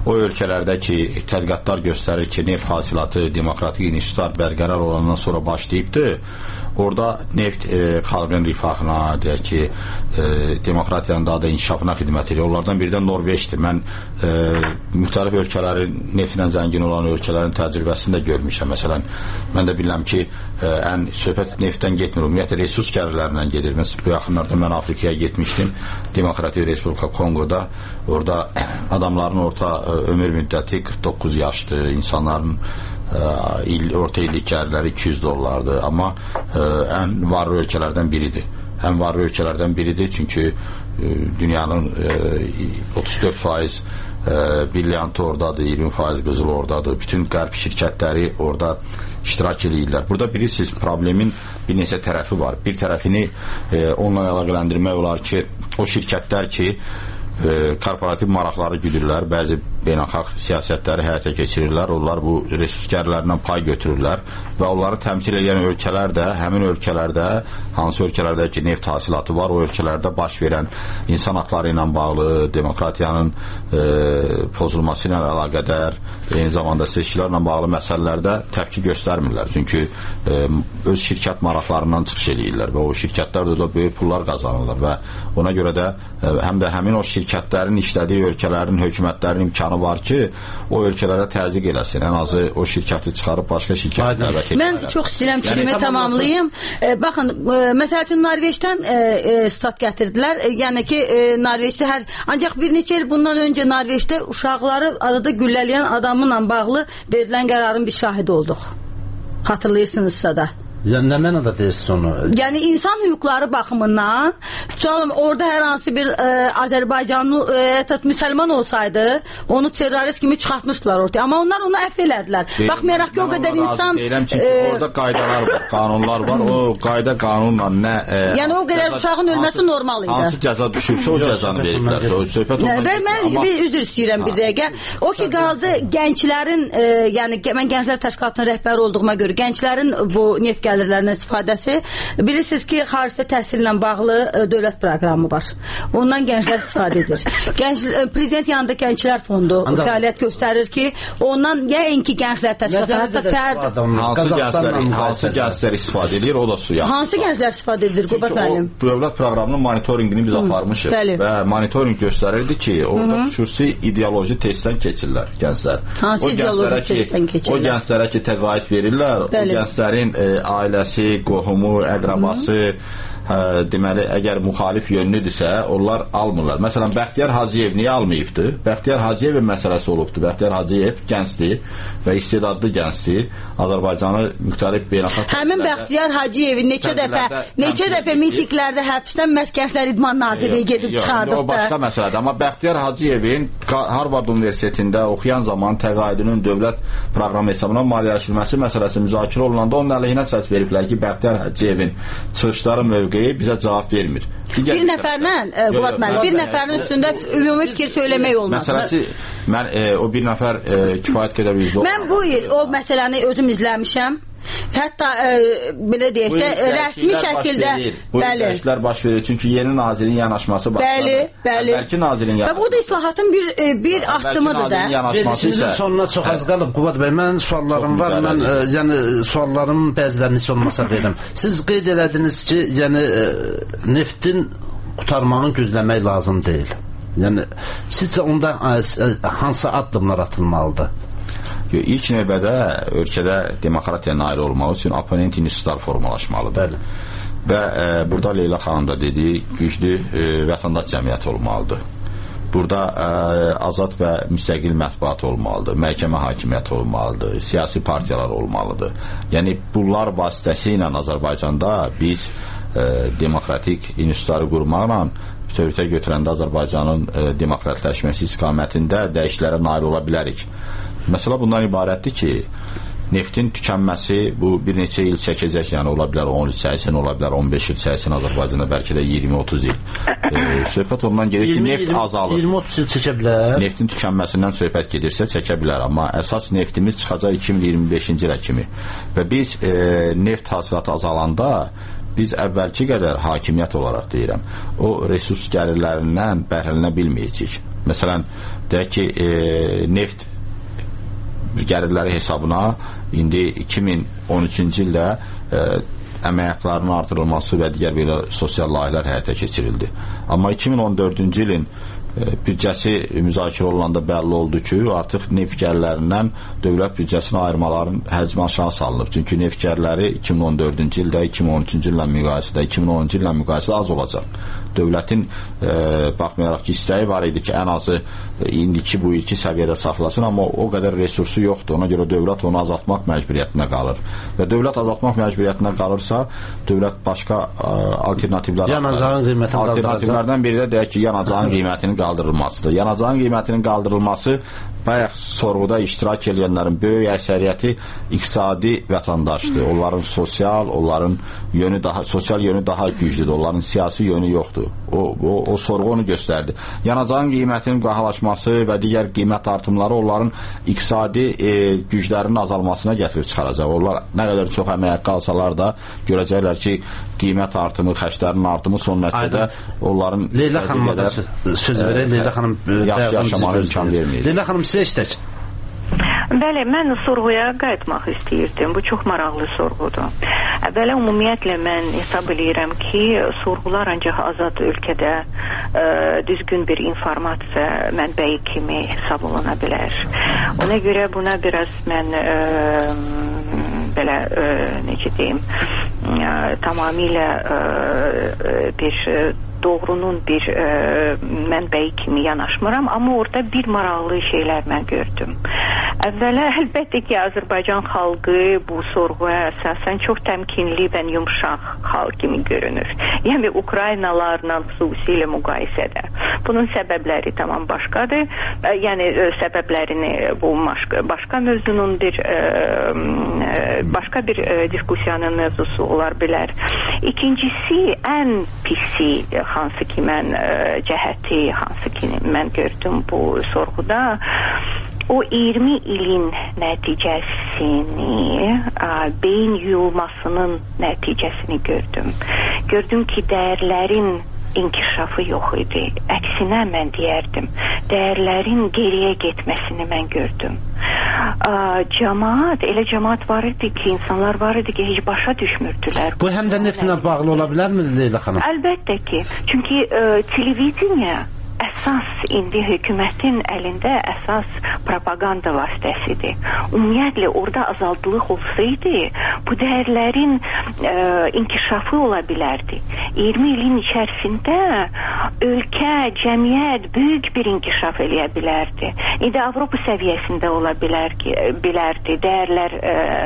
o ölkələrdə ki, tədqiqatlar göstərir ki, neft hasilatı demokratik institutlar bərqərar olandan sonra başlayıbdır. Orada neft xalqın rifahına, deyək ki, demokratiyanın daha da inkişafına xidmət edir. Onlardan biri də Norveçdir. Mən müxtəlif ölkələrin neftlə zəngin olan ölkələrin təcrübəsini də görmüşəm. Məsələn, mən də bilirəm ki, ən söhbət neftdən getmir. Ümumiyyətlə, resurs gəlirlərindən gedir. Bu yaxınlarda mən Afrikaya getmişdim. Demokratik Respublika Kongoda. Orada adamların orta ömür müddəti 49 yaşdır. İnsanların orta illik gəlirləri $200, amma ən varlı ölkələrdən biridir. Ən varlı ölkələrdən biridir, çünki dünyanın 34% brilyantı oradadır, 20% qızılı oradadır. Bütün qərb şirkətləri orada iştirak edirlər. Burada bilirsiniz, problemin bir neçə tərəfi var. Bir tərəfini onunla əlaqələndirmək olar ki, o şirkətlər ki, korporativ maraqları güdürlər, bəzi beynəlxalq siyasətləri həyata keçirirlər, onlar bu resurs gəlirlərindən pay götürürlər və onları təmsil edən ölkələr də, həmin ölkələrdə, hansı ölkələrdə ki, neft hasilatı var, o ölkələrdə baş verən insan haqları ilə bağlı, demokratiyanın pozulması ilə əlaqədar, eyni zamanda seçkilərlə bağlı məsələlərdə təpki göstərmirlər. Çünki öz şirkət maraqlarından çıxış edirlər və o şirkətlər də böyük pullar qazanırlar və ona görə də həm də həmin o şirkətlərin işlədiyi ölkələrin hökumətlərinin imkanı var ki, o ölkələrə təzyiq eləsin. Ən azı o şirkəti çıxarıb başqa şirkət dəvət edirlər. Mən çox istəyirəm fikrimi tamamlayayım. Baxın, məsəl üçün Norveçdən stat gətirdilər. Yəni ki, Norveçdə ancaq bir neçə il bundan öncə Norveçdə uşaqları adada güllələyən adamla bağlı verilən qərarın bir şahidi olduq. Hatırlayırsınızsa da. Yəni, nə mənada deyirsiniz onu? Yəni, insan hüquqları baxımından orada hər hansı bir Azərbaycanlı müsəlman olsaydı, onu terrorist kimi çıxartmışdılar ortaya. Amma onlar onu əff elədilər. Baxmayaraq ki, o qədər insan... Deyirəm, çünki orada qaydalar var, qanunlar var. O qayda qanunla nə... Yəni, o qədər uşağın ölməsi normal idi. Hansı cəza düşürsə, o cəzanı veriblər. Mən bir üzr istəyirəm bir dəqiqə. O ki, qaldı gənclərin, yəni, mən Gənclər Təşkilatının rəhbəri olduğuma görə, gənclərin bu neft gəlirlərinin istifadəsi, bilirsiniz ki, xaricdə təhsillə bağlı dövlət proqramı var. Ondan gənclər istifadə edir. Prezident yanında Gənclər Fondu fəaliyyət göstərir ki, ondan yəqinki Gənclər Təşkilatı hansı gənclər istifadə edir, o da suya. Hansı gənclər istifadə edir, Qubat müəllim? O dövlət proqramının monitoringini biz aparmışıq və monitoring göstərirdi ki, orada xüsusi ideoloji testdən keçirlər gənclər. Hansı ideoloji testdən keçirlər? O gənclərə ki, təqaüd verirlər, o gənclərin ailəsi, qohumu, əqrabası, deməli, əgər müxalif yönlüdürsə, onlar almırlar. Məsələn, Bəxtiyar Hacıyev niyə almayıbdır? Bəxtiyar Hacıyevin məsələsi olubdur. Bəxtiyar Hacıyev gəncdir və istedadlı gəncdir. Azərbaycanı müxtəlif beynəlxalq... Həmin Bəxtiyar Hacıyevi neçə dəfə mitinglərdə həbsdən məhz Gənclər İdman Nazirliyi gedib çıxardıbdır. O başqa məsələdir. Amma Bəxtiyar Hacıyevin Harvard Universitetində oxuyan zaman təqaüdünün dövlət proqramı hesabına maliyyələşdirilməsi məsələsi müzakirə olunanda onun əleyhinə səs veriblər ki, Bəxtiyar Hacıyevin çıxışları mövqeyi bizə cavab vermir. Bir nəfərlə, Qubat müəllim, bir nəfərin üstündə ümumi fikir söyləmək olmaz. Məsələsi, mən o bir nəfər kifayət qədər üzrə olmalı. Mən bu il o məsələni özüm izləmişəm. Hətta belə deyək də rəsmi şəkildə bu işlər baş verir, çünki yeni nazirin yanaşması başladı. Bəli. Bəlkə nazirin yanaşması. Və bu da islahatın bir addımıdır da. Verilişinizin sonuna çox az qalıb, Qubat bəy. Mən suallarım var. Mən yəni suallarımın bəzilərini heç olmasa verim. Siz qeyd elədiniz ki, yəni neftin qurtarmağını gözləmək lazım deyil. Yəni sizcə onda hansı addımlar atılmalıdır? İlk növbədə ölkədə demokratiya nail olmaq üçün oponent institutlar formalaşmalıdır. Və burada Leyla xanım da dedi, güclü vətəndaş cəmiyyəti olmalıdır. Burada azad və müstəqil mətbuat olmalıdır, məhkəmə hakimiyyəti olmalıdır, siyasi partiyalar olmalıdır. Yəni bunlar vasitəsilə Azərbaycanda biz demokratik institutları qurmaqla bütövlükdə götürəndə Azərbaycanın demokratləşməsi istiqamətində dəyişikliklərə nail ola bilərik. Məsələ bundan ibarətdir ki, neftin tükənməsi bu bir neçə il çəkəcək, yəni ola bilər 10 il çəksin, ola bilər 15 il çəksin Azərbaycanda, bəlkə də 20-30 il. Söhbət ondan gedir ki, neft azalır. 20-30 il çəkə bilər. Neftin tükənməsindən söhbət gedirsə çəkə bilər, amma əsas neftimiz çıxacaq 2025-ci ilə kimi. Və biz neft hasilatı azalanda biz əvvəlki qədər hakimiyyət olaraq deyirəm, o resurs gəlirlərindən bəhrələnə bilməyəcəyik. Məsələn, deyək ki, neft gəlirləri hesabına indi 2013-cü ildə əmək haqqlarının artırılması və digər belə sosial layihələr həyata keçirildi. Amma 2014-cü ilin büdcəsi müzakirə olunanda bəlli oldu ki, artıq neft gəlirlərindən dövlət büdcəsinə ayırmaların həcmi aşağı salınıb. Çünki neft gəlirləri 2014-cü ildə 2013-cü illə müqayisədə 2010-cu illə müqayisədə az olacaq. Dövlətin baxmayaraq ki, istəyi var idi ki, ən azı indiki bu ilki səviyyədə saxlasın, amma o qədər resursu yoxdur. Ona görə dövlət onu azaltmaq məcburiyyətinə qalır. Və dövlət azaltmaq məcburiyyətinə qalırsa, dövlət başqa alternativlərdən biri də deyək ki, yanacağın qiymətinin qaldırılmasıdır. Yanacağın qiymətinin qaldırılması bayaq sorğuda iştirak edənlərin böyük əksəriyyəti iqtisadi vətəndaşdır. Onların sosial yönü daha güclüdür. Onların siyasi yönü yoxdur. O sorğu onu göstərdi. Yanacağın qiymətinin qahalaşması və digər qiymət artımları onların iqtisadi güclərinin azalmasına gətirib çıxaracaq. Onlar nə qədər çox əmək haqqı alsalar da görəcəklər ki, qiymət artımı, xərclərin artımı son nəticədə onların Leyla xanıma da söz verək. Leyla xanım yaxşı yaşamağa imkan verməyir. Leyla xanım sizə istək. Bəli, mən sorğuya qayıtmaq istəyirdim. Bu çox maraqlı sorğudur. Belə ümumiyyətlə mən hesab edirəm ki, sorğular ancaq azad ölkədə düzgün bir informasiya mənbəyi kimi hesab oluna bilər. Ona görə buna biraz mən belə necə deyim, tamamilə bir doğrunun bir mənbəyi kimi yanaşmıram, amma orada bir maraqlı şeylər mən gördüm. Əvvəla əlbəttə ki, Azərbaycan xalqı bu sorğuya əsasən çox təmkinli və yumşaq xalq kimi görünür. Yəni Ukraynalarla xüsusilə müqayisədə. Bunun səbəbləri tamam başqadır. Yəni səbəblərini bu başqa mövzunun başqa bir diskussiyanın mövzusu olar bilər. İkincisi, ən pisi hansı ki mən cəhəti, hansı ki mən gördüm bu sorğuda, o 20 ilin nəticəsini, beyin yuyulmasının nəticəsini gördüm. Gördüm ki, dəyərlərin inkişafı yox idi. Əksinə mən deyərdim, dəyərlərin geriyə getməsini mən gördüm. Elə cəmaat var idi ki, insanlar var idi ki, heç başa düşmürdülər. Bu həm də neftlə bağlı ola bilərmi Leyla xanım? Əlbəttə ki, çünki televiziya əsas indi hökumətin əlində əsas propaganda vasitəsidir. Ümumiyyətlə orada azaldılıq olsaydı, bu dəyərlərin inkişafı ola bilərdi. 20 ilin içərisində ölkə, cəmiyyət böyük bir inkişaf eləyə bilərdi. İndi Avropa səviyyəsində ola bilərdi dəyərlər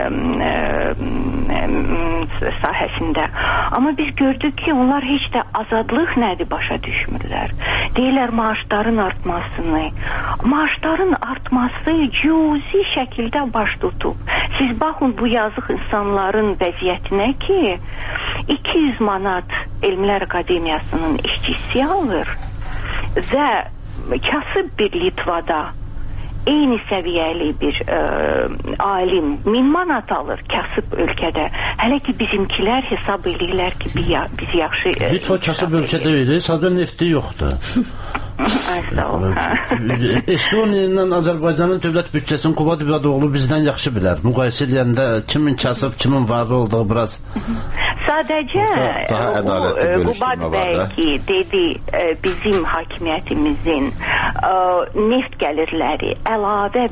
sahəsində. Amma biz gördük ki, onlar heç də azadlıq nədir başa düşmürlər. Deyirlər maaşların artmasını. Maaşların artması cüzi şəkildə baş tutub. Siz baxın bu yazıq insanların vəziyyətinə ki, 200 manat Elmlər Akademiyasının işçisi alır və kasıb bir Litvada eyni səviyyəli bir alim 1000 manat alır kasıb ölkədə. Hələ ki bizimkilər hesab edirlər ki biz yaxşı... Litva kasıb ölkə deyil, sadəcə nefti yoxdur. Estoniya ilə Azərbaycanın dövlət büdcəsinin Qubad İbadoğlu bizdən yaxşı bilər. Müqayisə edəndə kimin kasıb, kimin varlı olduğu biraz... Sadəcə Qubad bəy ki dedi bizim hakimiyyətimizin neft gəlirləri əlavə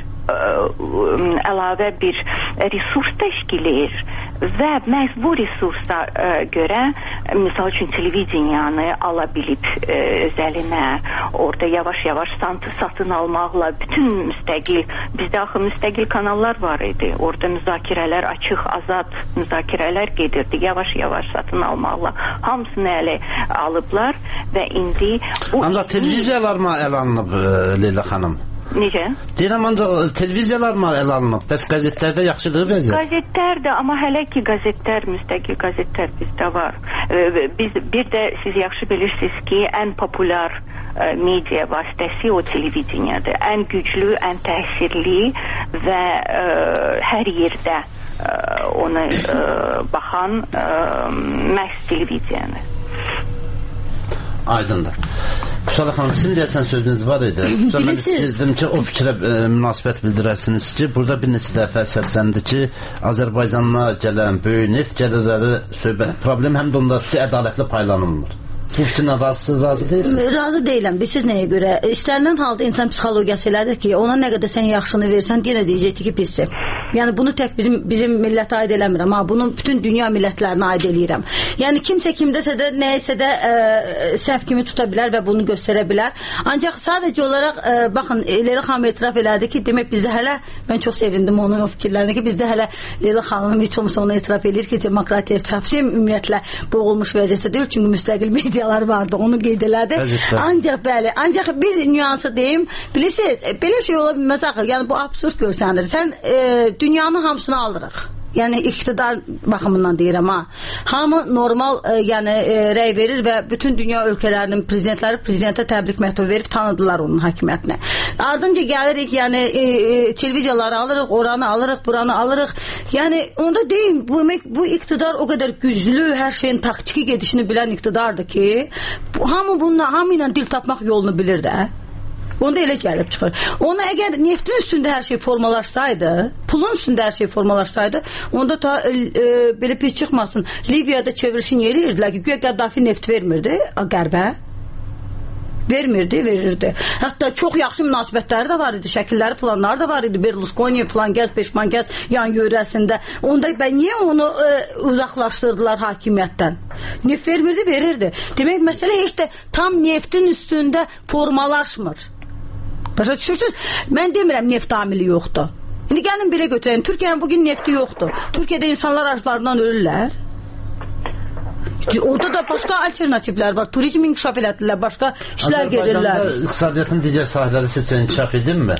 bir resurs təşkil edir və məhz bu resursa görə misal üçün televiziyanı ala bilib öz əlinə, orada yavaş-yavaş satın almaqla bütün müstəqil, bizdə axı müstəqil kanallar var idi, orada müzakirələr açıq, azad müzakirələr gedirdi, yavaş-yavaş satın almaqla hamısını ələ alıblar və indi ancaq televiziyalar mı əl alınıb Leyla xanım? Necə? Deyirəm, ancaq televiziyalar mı əl alınıb? Bəs qəzetlərdə yaxşıdır vəziyyət? Qəzetlərdə, amma hələ ki qəzetlər, müstəqil qəzetlər bizdə var. Bir də siz yaxşı bilirsiniz ki, ən populyar media vasitəsi o televiziyadır. Ən güclü, ən təsirli və hər yerdə ona baxan məhz televiziyanı. Aydındır. Pusala xanım, sizin deyəsən sözünüz var idi. Mən istəyirdim ki, o fikrə münasibət bildirəsiniz ki, burada bir neçə dəfə səsləndi ki, Azərbaycanına gələn böyük neft gəlirləri söhbət problem həm də onda ədalətli paylanılmır. Bu fikrinlə razı deyilsiniz? Razı deyiləm. Siz nəyə görə? İstənilən halda insan psixologiyası elədir ki, ona nə qədər sən yaxşını versən, yenə deyəcəkdir ki, pisdir. Yəni bunu tək bizim millətə aid eləmirəm, amma bunu bütün dünya millətlərinə aid eləyirəm. Yəni kimsə kimdəsə də nəyəsə də səhv kimi tuta bilər və bunu göstərə bilər. Ancaq sadəcə olaraq baxın, Leyla xanım etiraf elədi ki, demək bizdə hələ, mən çox sevindim onun o fikirlərini ki, bizdə hələ Leyla xanım heç olmasa ona etiraf eləyir ki, demokratiya tavsiyə ümumiyyətlə boğulmuş vəziyyətdə deyil, çünki müstəqil medialar vardı, onu qeyd elədi. Ancaq bəli, ancaq bir nüansı deyim, bilirsiniz, belə şey ola bilməz axı, yəni bu absurd görsənir. Sən dünyanın hamısını alırıq. Yəni iqtidar baxımından deyirəm ha. Hamı normal yəni rəy verir və bütün dünya ölkələrinin prezidentləri prezidentə təbrik məktubu verib tanıdılar onun hakimiyyətini. Ardınca gəlirik, yəni televiziyaları alırıq, oranı alırıq, buranı alırıq. Yəni onda deyim, bu iqtidar o qədər güclü, hər şeyin taktiki gedişini bilən iqtidardır ki, hamı ilə dil tapmaq yolunu bilir də. Onda elə gəlib çıxır. Ona əgər neftin üstündə hər şey formalaşsaydı, pulun üstündə hər şey formalaşsaydı, onda ta belə pis çıxmasın. Liviyada çevrilişini eləyirdilər ki, güya Qəddafi neft vermirdi qərbə. Vermirdi, verirdi. Hətta çox yaxşı münasibətləri də var idi, şəkilləri falanlar da var idi. Berlusconi, filan gəz, peşman gəz yan yörəsində. Onda niyə onu uzaqlaşdırdılar hakimiyyətdən? Neft vermirdi, verirdi. Demək, məsələ heç də tam neftin üstündə formalaşmır. Başa düşürsünüz? Mən demirəm neft amili yoxdur. İndi gəlin belə götürəyim. Türkiyənin bugün nefti yoxdur. Türkiyədə insanlar aclarından ölürlər. Orada da başqa alternativlər var. Turizm inkişaf elətdirlər, başqa işlər gedirlər. Azərbaycanda iqtisadiyyatın digər sahələri sizcə inkişaf edilmi?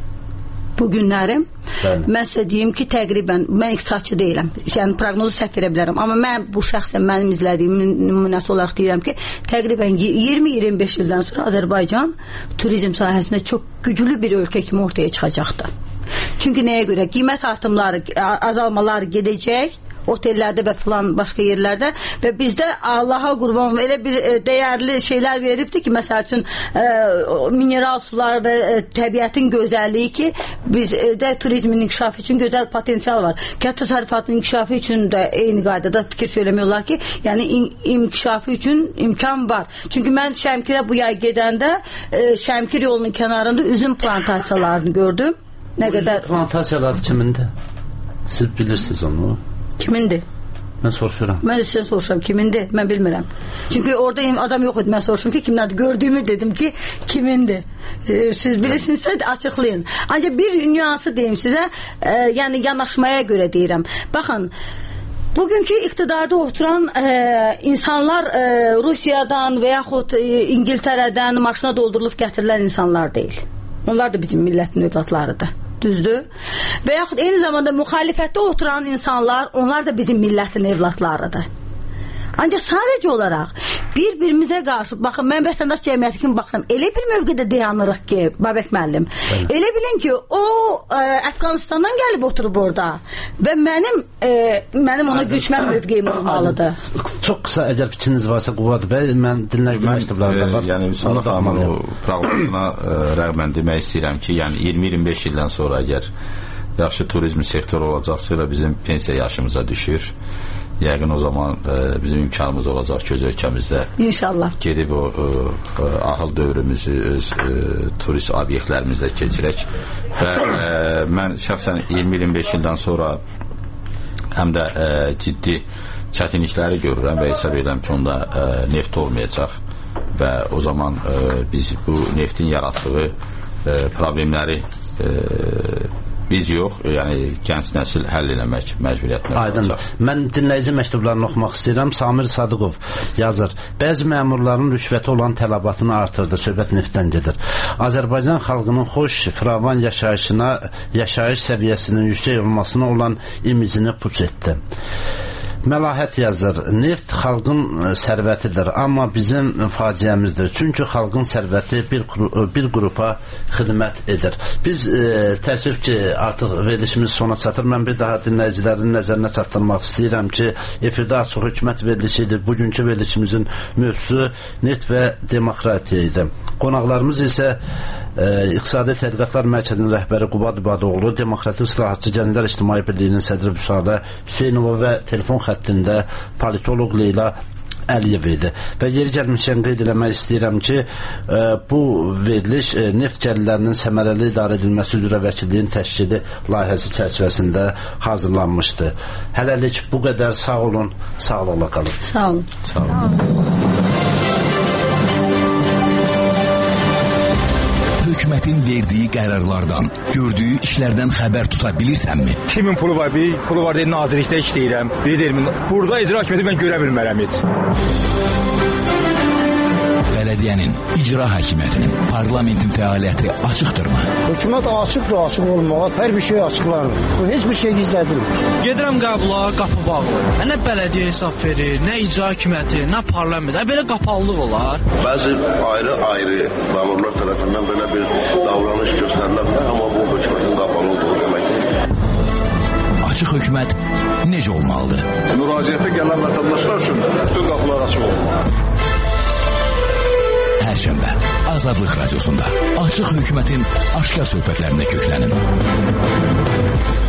Bu günlərim mən sizə deyim ki, təqribən mən iqtisadçı deyiləm. Yəni proqnozu səhv verə bilərəm. Amma mən bu şəxsən mənim izlədiyim nümunəsi olaraq deyirəm ki, təqribən 20-25 ildən sonra Azərbaycan turizm sahəsində çox güclü bir ölkə kimi ortaya çıxacaqdır. Çünki nəyə görə? Qiymət artımları, azalmalar gedəcək. Otellərdə və filan başqa yerlərdə və bizdə Allaha qurban elə bir dəyərli şeylər veribdir ki, məsəl üçün mineral sular və təbiətin gözəlliyi ki, bizdə turizmin inkişafı üçün gözəl potensial var. Kənd təsərrüfatının inkişafı üçün də eyni qaydada fikir söyləmiyorlar ki, yəni inkişafı üçün imkan var. Çünki mən Şəmkirə bu yay gedəndə Şəmkir yolunun kənarında üzüm plantasiyalarını gördüm. Nə qədər plantasiyalar kimindir? Siz bilirsiniz onu. Kimindir? Mən soruşuram. Mən də sizdən soruşuram, kimindir? Mən bilmirəm. Çünki orada adam yox idi, mən soruşum ki, kimlərdir? Gördüyümü dedim ki, kimindir? Siz bilirsinizsə açıqlayın. Ancaq bir nüansı deyim sizə, yəni yanaşmaya görə deyirəm. Baxın, bugünkü iqtidarda oturan insanlar Rusiyadan və yaxud İngiltərədən maşına doldurulub gətirilən insanlar deyil. Onlar da bizim millətin övladlarıdır. Düzdür. Və yaxud eyni zamanda müxalifətdə oturan insanlar, onlar da bizim millətin evlatlarıdır. Ancaq sadəcə olaraq bir-birimizə qarşı, baxın, mən vətəndaş cəmiyyəti kimi baxıram, elə bir mövqedə dayanırıq ki, Babək müəllim, elə bilin ki, o Əfqanistandan gəlib oturub orada və mənim ona güçmən mövqeyim olmalıdır. Çox qısa, əgər fikriniz varsa, Qubad bəy, mən dinləyici məktublarda var. Yəni, Müsalə xanımın o proqnozuna rəğmən demək istəyirəm ki, yəni 20-25 ildən sonra əgər yaxşı turizm sektoru olacaqsa ilə bizim pensiya yaşımıza düşür. Yəqin o zaman bizim imkanımız olacaq ki, öz ölkəmizdə İnşallah gedib o ahıl dövrümüzü öz turist obyektlərimizdə keçirək və mən şəxsən 20-25 ildən sonra həm də ciddi çətinlikləri görürəm və hesab edirəm ki, onda neft olmayacaq və o zaman biz bu neftin yaratdığı problemləri biz yox, yəni gənc nəsil həll eləmək məcburiyyətində olacaq. Mən dinləyici məktublarını oxumaq istəyirəm. Samir Sadıqov yazır. Bəzi məmurların rüşvəti olan tələbatını artırdı. Söhbət neftdən gedir. Azərbaycan xalqının xoş, firavan yaşayış səviyyəsinin yüksək olmasına olan imicini puç etdi. Məlahət yazır, neft xalqın sərvətidir, amma bizim faciəmizdir. Çünki xalqın sərvəti bir qrupa xidmət edir. Biz təəssüf ki, artıq verilişimiz sona çatır. Mən bir daha dinləyicilərin nəzərinə çatdırmaq istəyirəm ki, efirdə açıq hökumət verilişidir. Bugünkü verilişimizin mövzusu neft və demokratiya idi. Qonaqlarımız isə İqtisadi Tədqiqatlar Mərkəzinin rəhbəri Qubad İbadoğlu, Demokratik İslahatçı Gənclər İctimai Birliyinin sədri Vüsalə Hüseynova və telefon xəttində politoloq Leyla Əliyev idi. Və yeri gəlmişkən qeyd eləmək istəyirəm ki, bu veriliş neft gəlirlərinin səmərəli idarə edilməsi üzrə vəkilliyin təşkili layihəsi çərçivəsində hazırlanmışdı. Hələlik bu qədər. Sağ olun, sağlıqla qalın. Sağ olun. Sağ olun. Hükümetin verdiği kararlardan, gördüğü işlerden haber tutabilirsenmi? Kimin pulu var? Bir pulu var deyil, nazirlikdə işləyirəm. Bir deyil, burada icra hakimiyyəti mən görə bilmərəm heç. Belediyenin, icra hakimiyetinin, parlamentin fəaliyyəti açıqdırmı? Hükümet açıqdır, açıq olmağa, hər bir şey açıqlanır. Bu heç bir şey gizlədilmir. Gedirəm qəbula, qapı bağlı. Nə bələdiyyə hesab verir, nə icra hakimiyyəti, nə parlament. Belə qapalılıq olar. Bəzi ayrı-ayrı məmurlar tərəfindən belə bir davranış göstərilə bilər, amma bu hökumətin qapalı olduğu deməkdir. Açıq hökumət necə olmalıdır? Müraciətə gələn vətəndaşlar üçün bütün qapılar açıq olmalı. Perşembe Azadlık Radyosu'nda açıq hökumətin aşkar söhbətlərinə köklənin.